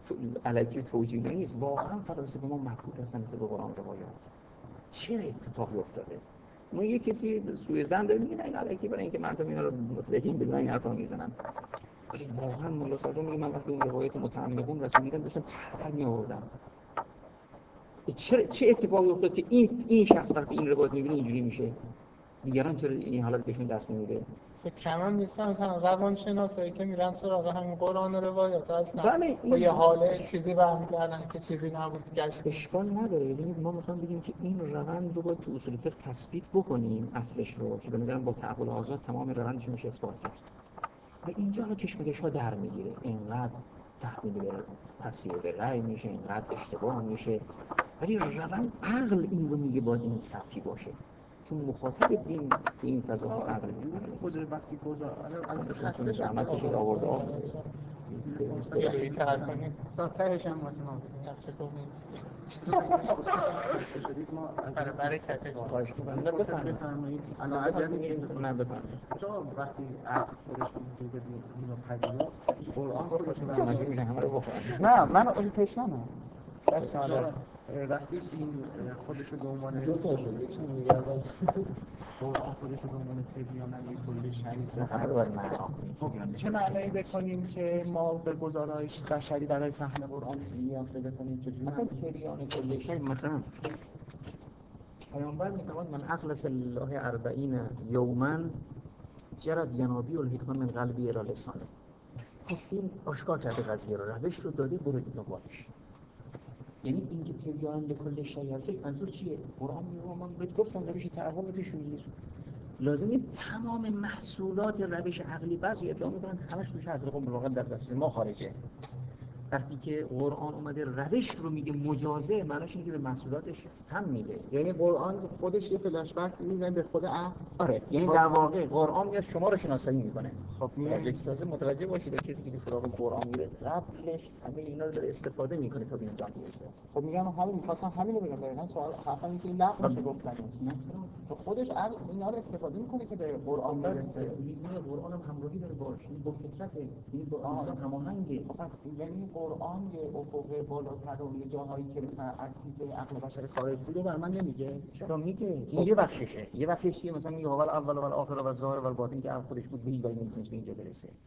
الکی توجیه نیست، واقعا فلسفه ما مبهوت هستن مثل قرآن روایات. چرا اتفاقی افتاده؟ ما یه کسی سوی زن داره میگه این الکی برای اینکه مردم اینا رو متوجه بدونن این حرفا میزنن. ولی واقعا مولا صادق میگه من وقتی اون روایت متعمقون رسوندم داشتم پر میآوردم. چه چه اتفاقی افتاد که این این شخص وقتی این روایت میبینه اینجوری میشه؟ دیگران چرا این حالت بهشون دست نمیده؟ کمان نیستن مثلا روانشناسایی که میرن سراغ همین قرآن و روایات اصلا بله با یه حال چیزی برمیگردن که چیزی نبود گشت. اشکال نداره. یعنی ما میخوام بگیم که این روند رو باید تو اصول فقه تثبیت بکنیم اصلش رو که به نظرم با تعقل آزاد تمام روندش میشه اثبات کرد. و اینجا رو کشمکش‌ها در میگیره. اینقدر تحمیل به تفسیر به رأی میشه، اینقدر اشتباه میشه. ولی روند عقل این رو میگه باید این سبکی باشه. چون مخاطب دین تو این فضاها عقل خود وقتی گذار الان خسته زحمت کشید آورده آب یه روی تر کنیم تهش هم واسه ما بدیم نقشه تو نیست ما برای برکتش خواهش کنم بفرمایید. الان عجبی نه بفرمایید. چرا وقتی عقل خودش وجود اینو پذیرفت قرآن خودش رو مجبور میشن همه رو بخورن؟ نه من تشنمم. بس وقتی این خودش رو به عنوان دو تا شد یکی میگه اول قرآن خودش رو به عنوان تبیان کل شریف همه رو باید معنا. چه معنی بکنیم که ما به گزارش بشری برای فهم قرآن نیاز پیدا کنیم؟ مثلا تبیان کل شیء مثلا پیامبر میفرماد من اخلص الله اربعین یوما جرت ینابی الحکمه من قلبی الی لسانه. این آشکار کرده قضیه رو، روش رو داده، برو دنبالش. یعنی اینکه تبیان لکل شیء هست منظور چیه؟ قرآن میگه من بهت گفتم روش تعقل پیش میگیر. لازم نیست تمام محصولات روش عقلی بعضی ادعا میکنن همش توش از رقم واقعا در دست ما خارجه. وقتی که قرآن اومده روش رو میگه مجازه، معناش اینه که به محصولاتش هم میده. یعنی قرآن خودش یه فلش بک میزنه به خود عقل. آره، یعنی در واقع قرآن میاد شما رو شناسایی میکنه. خب یک تازه متوجه باشید کسی که سراغ قرآن میره قبلش همه اینا رو داره استفاده میکنه تا به اینجا میرسه. خب میگم همین می‌خواستم همین رو بگم. دقیقاً سوال حرفم اینه که این لغو میشه گفتن. تو خودش عقل اینا رو استفاده میکنه که به قرآن برسه. میگه قرآن هم همراهی داره با با فطرت، این با انسان هماهنگه. یعنی قرآن یه افق بالاتر و یه جاهایی که مثلا عکس عقل بشر خارج بوده بر من نمیگه. چرا میگه؟ این یه بخششه. یه بخشش چیه؟ مثلا میگه اول اول و آخر و ظاهر و باطن که عقل خودش بود به این ولی نمیتونست به اینجا برسه.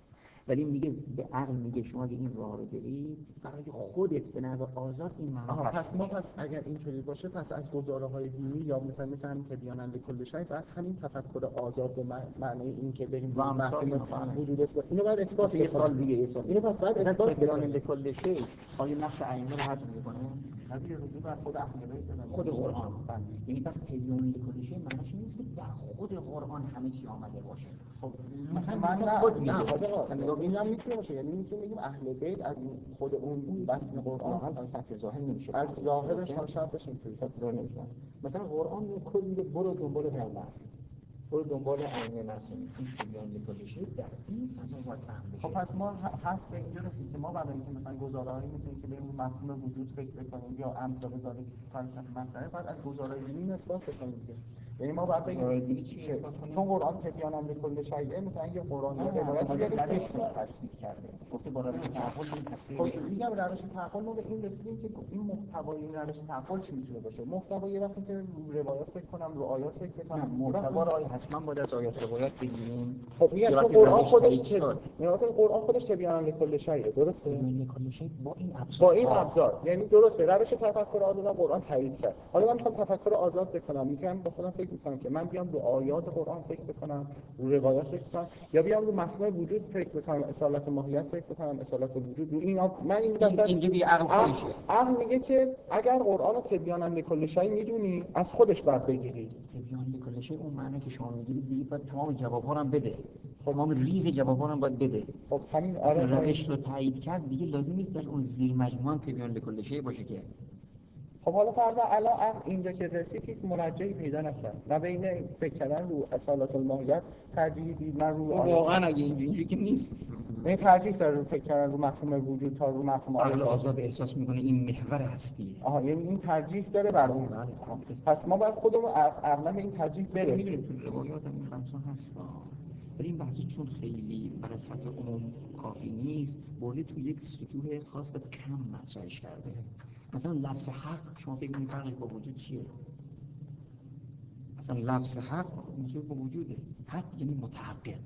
ولی میگه به عقل میگه شما اگه این راه رو برید برای خودت به نحو آزاد این معنا پس ما پس اگر اینطوری باشه پس از گزاره های دینی یا مثلا مثلا همین تبیاناً لکل شیء بعد همین تفکر آزاد به معنی این که بریم و مفهوم امثال وجود اثبات اینو بعد اثبات یه سال دیگه یه سال اینو پس بعد اثبات تبیان کنیم. لکل شیء آیا نقش ائمه رو حذف میکنه؟ نبی رجوع بر خود اهل بیت خود قرآن. یعنی پس تبیان لکل شیء معنیش نیست که در خود قرآن همه چی آمده باشه. خب مثلا من من خود نه میگه خب این هم میتونه باشه، یعنی میتونیم بگیم اهل بیت از خود اون متن قرآن از سطح ظاهر نمیشه، از ظاهرش تا شرطش اینطوری سطح ظاهر نمیشه. مثلا قرآن کل میگه برو دنبال پیامبر، برو دنبال ائمه معصومین. این تبیان لکل شیء در این فضا باید فهم بشه. خب پس ما حرف به اینجا رسید که ما برای اینکه مثلا گزاره‌هایی مثل اینکه بریم مفهوم وجود فکر بکنیم یا امثال ذالک فلسفه مطرحه بعد از گزارهای دینی اثبات بکنیم دیگه. یعنی ما باید بگیم که چون قرآن تبیاناً لکل شیء مثلا یه قرآن یا روایت دیگه تصدیق کرده گفته با روش تعقل این تصدیق. خب میگم روش تعقل ما به این رسیدیم که این محتوای این روش تعقل چی میتونه باشه؟ محتوا یه وقتی که رو روایات فکر کنم رو آیات فکر کنم محتوا رو حتما باید از آیات روایات بگیریم. خب میگم چون قرآن خودش میگه قرآن خودش تبیاناً لکل شیء درسته؟ لکل شیء با این ابزار با این ابزار یعنی درسته روش تفکر آزاد قرآن تایید کرد. حالا من میخوام تفکر آزاد بکنم، میگم با خودم فکر میکنم که من بیام رو آیات قرآن فکر بکنم، رو روایات فکر کنم، یا بیام رو مفهوم وجود فکر بکنم، اصالت ماهیت فکر بکنم، اصالت وجود. رو این من این مثلا اینجا دیگه عقل خودشه. عقل میگه که اگر قرآن رو تبیاناً لکل شیء میدونی از خودش بعد بگیری. تبیان لکل شیء اون معنی که شما میگید دیگه باید تمام جواب‌ها رو هم بده. تمام ریز جواب‌ها رو هم باید بده. خب همین آره روش رو تایید کرد دیگه لازم نیست در اون زیر مجموعه تبیان لکل شیء باشه که. خب حالا فرضاً الان عقل اینجا که رسید هیچ مرجعی پیدا نکرد، نه بین فکر کردن رو اصالت الماهیت ترجیحی دید، نه رو واقعا اگه اینجوری که نیست، این ترجیح داره رو فکر کردن رو مفهوم وجود تا رو مفهوم عقل آزاد احساس میکنه این محور هستی. آها یعنی این ترجیح داره بر اون. پس ما باید خودمون عقلا به این ترجیح برسیم. میدونیم تو روایات هم این بحثا هست، ولی این بحثا چون خیلی برای سطح عموم کافی نیست، برده تو یک سطوح خاص و کم مطرحش کرده. مثلا لفظ حق شما فکر می‌کنید فرقش با وجود چیه؟ مثلا لفظ حق موجود با وجوده. حق یعنی متحقق.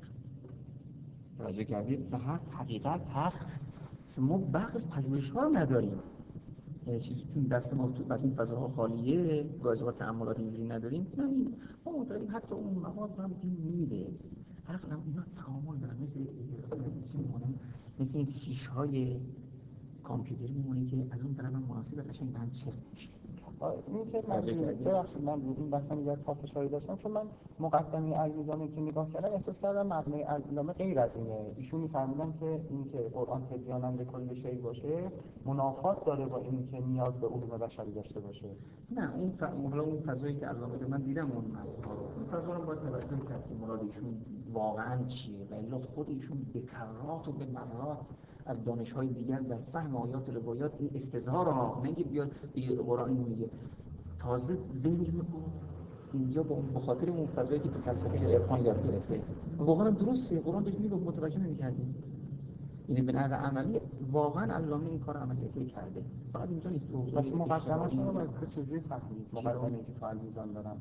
توجه کردید؟ مثلا حق، حقیقت، حق. مثلا ما بحث پژوهش‌ها رو نداریم. یعنی چیزی چون دست ما تو از این فضاها خالیه، گاهی اوقات تأملات اینجوری نداریم. نمی‌دونیم. ما معتقدیم حتی اون مواد هم دین میده. حق هم اینا تعامل دارن، مثل مثل چی می‌مونه؟ مثل این فیش‌های کامپیوتر میمونه که از اون طرف هم مناسب قشنگ به هم چفت میشه. این که من ببخشید من رو این بحثم یه پافشاری داشتم، چون من مقدمه علیرضایی که نگاه کردم احساس کردم مبنای علامه غیر از اینه. ایشون می‌فهمیدن که این که قرآن تبیاناً لکل شیء باشه منافات داره با این که نیاز به علوم بشری داشته باشه. نه اون ف... حالا اون فضایی که علامه من دیدم اون فضا رو باید توجه کرد که مراد ایشون واقعاً چیه، ولی خود ایشون به کرات و به مرات از دانش‌های دیگر در فهم آیات و روایات این استظهار ها نگه بیاد به قرآن میگه تازه ذهنش میکنه اینجا با اون بخاطر اون فضایی که تو فلسفه یا عرفان یاد گرفته واقعا درسته قرآن داشت میگه متوجه نمی‌کردیم. یعنی به نحو عملی واقعا علامه این کار عملیاتی کرده. فقط اینجا نیست تو پس مقدمه‌شون رو باید به چجوری فهمید؟ مقدمه‌ای که تو میزان دارم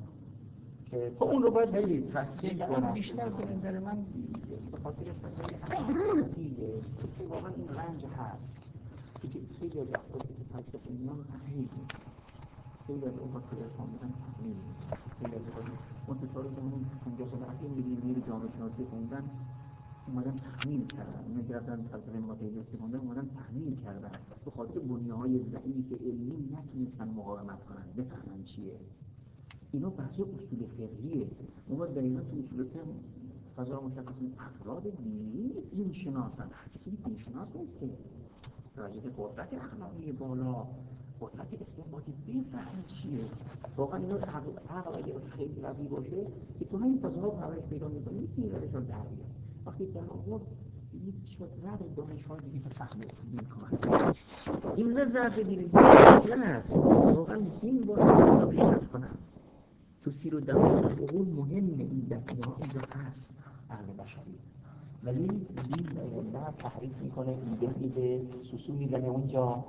که خب اون رو باید خیلی تحصیل کنم. بیشتر به نظر من به خاطر فضای اخلاقیه که واقعا این رنج هست که خیلی از افرادی که فلسفه میان خیلی خیلی از اوقات که ارفان میدن تحمیل خیلی از اوقات منتظر رو همون پنجاه سال اخیر میدیم میری جامعه شناسی خوندن اومدن تحمیل کردن، اونا گرفتن فلسفه ماتریالیستی خوندن اومدن تحمیل کردن به خاطر بنیه‌های ضعیف علمی نتونستن مقاومت کنن بفهمن چیه. اینا بحث اصول فقهیه. ما باید دقیقا تو اصول فقه فضا رو مشخص کنیم. افراد دینی دین شناسن، کسی دین شناس نیست که راجع به قدرت اخلاقی بالا، قدرت استنباطی بفهمن چیه. واقعا اینا عقل اگر خیلی قوی باشه که تو همین فضاها پرورش پیدا می‌کنی می‌تونی روش رو در بیاری. وقتی در آورد یک شد رد دانش‌ها دیگه به فهم دین کمک این لذت بگیرید نه است واقعا دین باید رو پیشرفت کنن. تو سیر و دوام عقول مهمه این دقیقا اینجا هست عقل بشری، ولی دین نه تحریف میکنه ایده میده سوسو میزنه اونجا.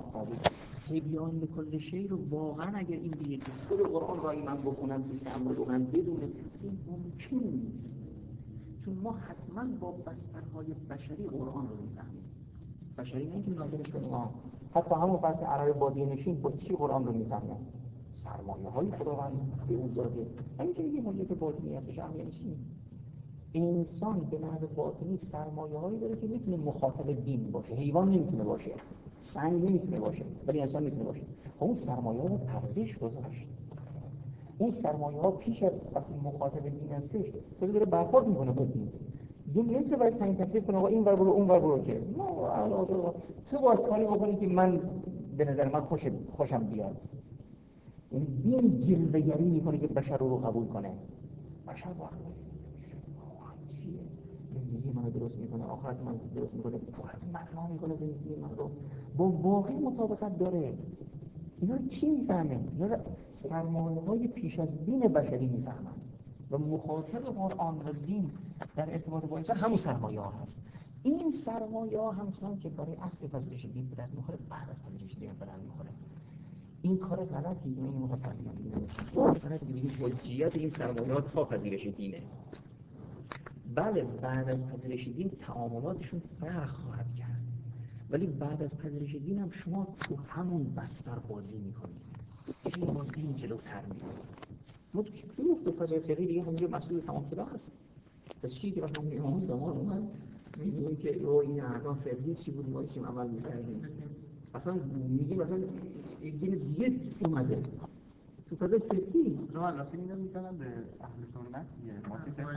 تبیان لکل شیء رو واقعا اگر این بیه خود قرآن رایی من بخونم توی امر رو من بدونه این ممکن نیست. چون ما حتما با بسترهای بشری قرآن رو میفهمیم. بشری نه که ناظرش کنیم، حتی همون فرد عرب بادیه‌نشین با چی قرآن رو میفهمن؟ سرمایه های خداوند به اون داده. همین که یه مالیات باطنی هستش هم یعنی چی؟ انسان به نحو باطنی سرمایه هایی داره که میتونه مخاطب دین باشه. حیوان نمیتونه باشه، سنگ نمیتونه باشه، ولی انسان میتونه باشه. اون سرمایه ها رو ارزش گذاشت. اون سرمایه ها پیش از وقتی مخاطب دین هستش خیلی داره برخورد میکنه با دین. دین نمیتونه برای تعیین تکلیف کنه آقا این ور برو اون ور برو، که تو باید کاری بکنی که من به نظر من خوش خوشم بیاد. این دین جلوه‌گری میکنه که بشر رو قبول کنه. بشر وقت چیه؟ زندگی من رو درست میکنه، آخرت من درست میکنه، پر از معنا میکنه زندگی من رو، با واقع مطابقت داره. اینا رو کی میفهمه؟ اینا رو سرمایه‌های پیش از دین بشری میفهمن و مخاطب قرآن و دین در ارتباط با انسان همون سرمایه‌ها هست. این سرمایه‌ها همچنان که برای اصل پذیرش دین به درد میخوره، بعد از پذیرش دین به درد میخوره. این کار غلطی من اینو می‌خواستم بگم. غلطی دیگه حجیت این سرمایه‌ها تا پذیرش دینه. بله بعد از پذیرش دین تعاملاتشون فرق خواهد کرد، ولی بعد از پذیرش دین هم شما تو همون بستر بازی میکنید، یعنی با دین جلوتر میرید. ما تو کلیوف تو فضای فقهی دیگه همونجا مسئول تمام شده هست. پس چی که وقتی امام زمان اومد میگیم که او این احکام فقهی چی بود، ما چیم عمل میکردیم، اصلا میگیم اصلا یک دین دیگه اومده تو فضای فقهی. رو البته اینا میزنن به اهل سنت دیگه، ما که فقه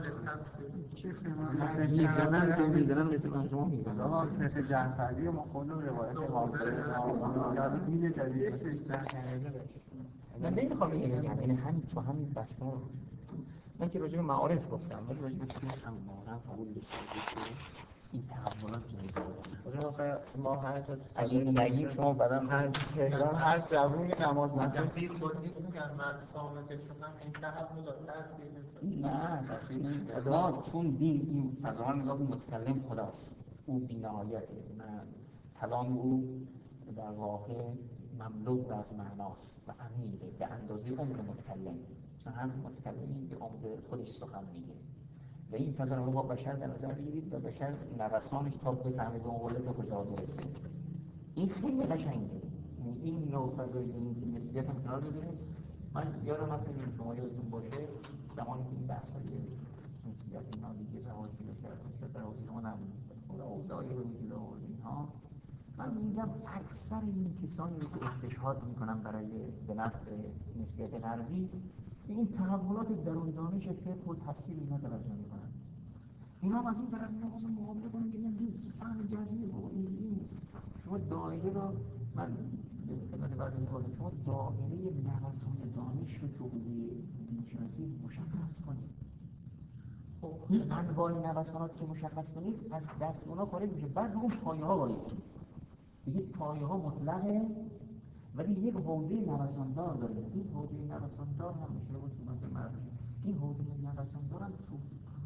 ما میزنن که میزنن مثل من شما میزنن آقا فقه جعفری ما خود رو روایت امام صادق یعنی دین جدید من نمیخوام اینو بگم، یعنی همین تو همین بستر من که راجع به معارف گفتم، ولی راجع به فقه هم معارف قبول داشتم این تحولات جایزه بود. آخه ما هر جا اگه نگیم شما بعدم هر تهران هر جوونی نماز میگم بی خود نیست، میگن مرد سامتشون هم این تحولات تاثیر نه تاثیر نمیده. ما چون دین این فضا نگاه متکلم خداست، او بی‌نهایته، من کلام او در واقع مملو از معناست و عمیقه به اندازه عمر متکلم، چون هم متکلمی به عمر خودش سخن میگه و این فضا رو با بشر در نظر بگیرید و بشر نوسانش تا بفهمه به اون قله به کجا برسه. این خیلی قشنگه. این نوع فضای دینی که نسبیت هم کنار بذاریم. من یادم هست که شما یادتون باشه زمانی که این بحث های نسبیت اینا دیگه رواج پیدا کرد شد در حوزه ما نبود خود اوضاعی رو میگه و اینها، من میگم اکثر این کسانی که استشهاد میکنن برای به نفع نسبیت غربی این تحولات درون دانش فقه و تفسیر اینا توجه میکنن. اینا هم از این طرف اینا واسه مقابله کنن که این فهم جزئی و اینجوری نیست. شما دایره رو من خدمت بعد میگم شما دایره نوسان دانش رو تو حوزه دینشناسی مشخص کنید. خب این انواع نوسانات که مشخص کنید از دست اونا خارج میشه، بعد اون پایه ها وایسید. دیگه پایه ها مطلقه ولی یک حوزه نوساندار داره. این حوزه نوساندار هم میشه بود تو مثل مردم. این حوزه نوساندار هم تو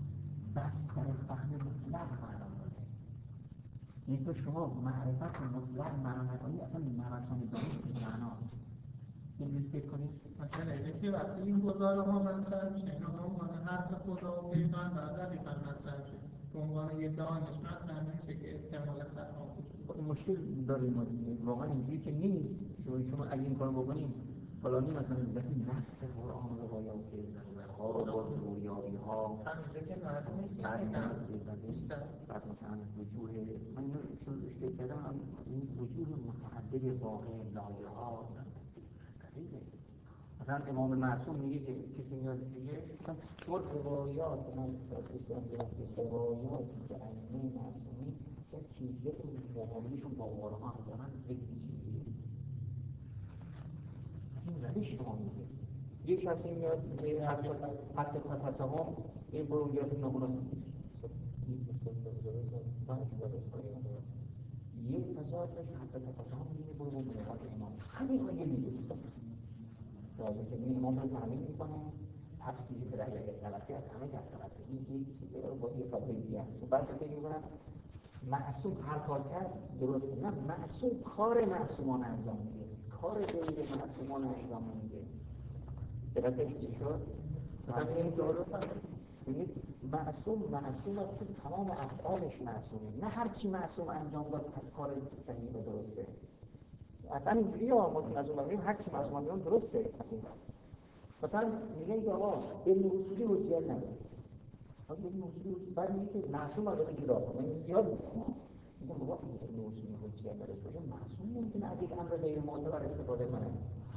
بستر فهم مطلق قرار داره. یعنی تو شما معرفت مطلق معنایی اصلا نوسان دانش به معناست. این فکر کنید مثلا اینکه وقتی این گزاره ها مطرح میشه اینا به عنوان حرف خدا و پیغمبر دقیقاً مطرح میشه به عنوان یه دانش مطرح نمیشه که احتمال خطا وجود مشکل داریم ما دیگه. واقعا اینجوری که نیست. شما شما اگه این کارو بکنیم فلانی مثلا وقتی نص قرآن رو باید ها رو با ضروریابی ها همینجا که نص نیست بعد مثلا وجوه من اینو چون اشکال کردم این وجوه متعدد واقع لایه ها قدیمه. مثلا امام معصوم میگه که کسی میاد میگه مثلا طور روایات من دوستان گرفته روایات که ائمه معصومی یک چیزی که معاملشون با قرآن دارن بگیری از این روش شما میگه یک کسی میاد میگه حتی تفسهم این برو گرفت نمونه یک فضا ازش حتی تفسهم میگه برو برو ملاقات امام همین رو میگه راجع که این امام رو تعمین میکنه تفسیری که رأی اگر غلطی از همه کس غلطه این یک چیزی رو با یه فضای دیگه هست و بعد فکر میکنم معصوم هر کار کرد درسته. نه معصوم کار معصومان انجام میده، کار غیر معصومان انجام میده. دقیقه چی شد؟ مثلا این درست ببینید معصوم معصوم است که تمام افعالش معصومه، نه هر چی معصوم انجام داد پس کار صحیح و درسته. اصلا اینجوری ها ما از اون بگیم هر چی معصوم انجام درسته. مثلا میگن که آقا علم اصولی حجیت نداره. حالا علم اصولی بعد میگه که معصوم از اون جدا کنه. من زیاد میگم. میگم بابا علم اصولی حجیت نداره. چون معصوم نمیتونه از یک امر غیر معتبر استفاده کنه.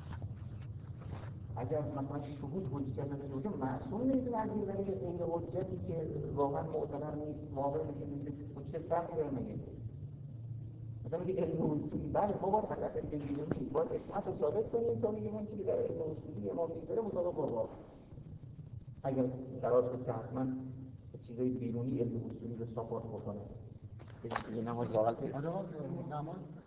اگر مثلا شهود حجیت نداره باشه معصوم نمیتونه از این روش غیر حجتی که واقعا معتبر نیست واقع میشه حجت فرقی داره میگه. مثلا میگه علم اصولی بعد ما باید حضرت بگیریم باید اسمت رو ثابت کنیم تا میگیم اون چیزی در علم اصولی ما میگذاره مطابق با واقع. اگر قرار شد که حتما چیزای بیرونی علم اصولی رو ساپورت بکنه. یه نماز واقعا پیدا نماز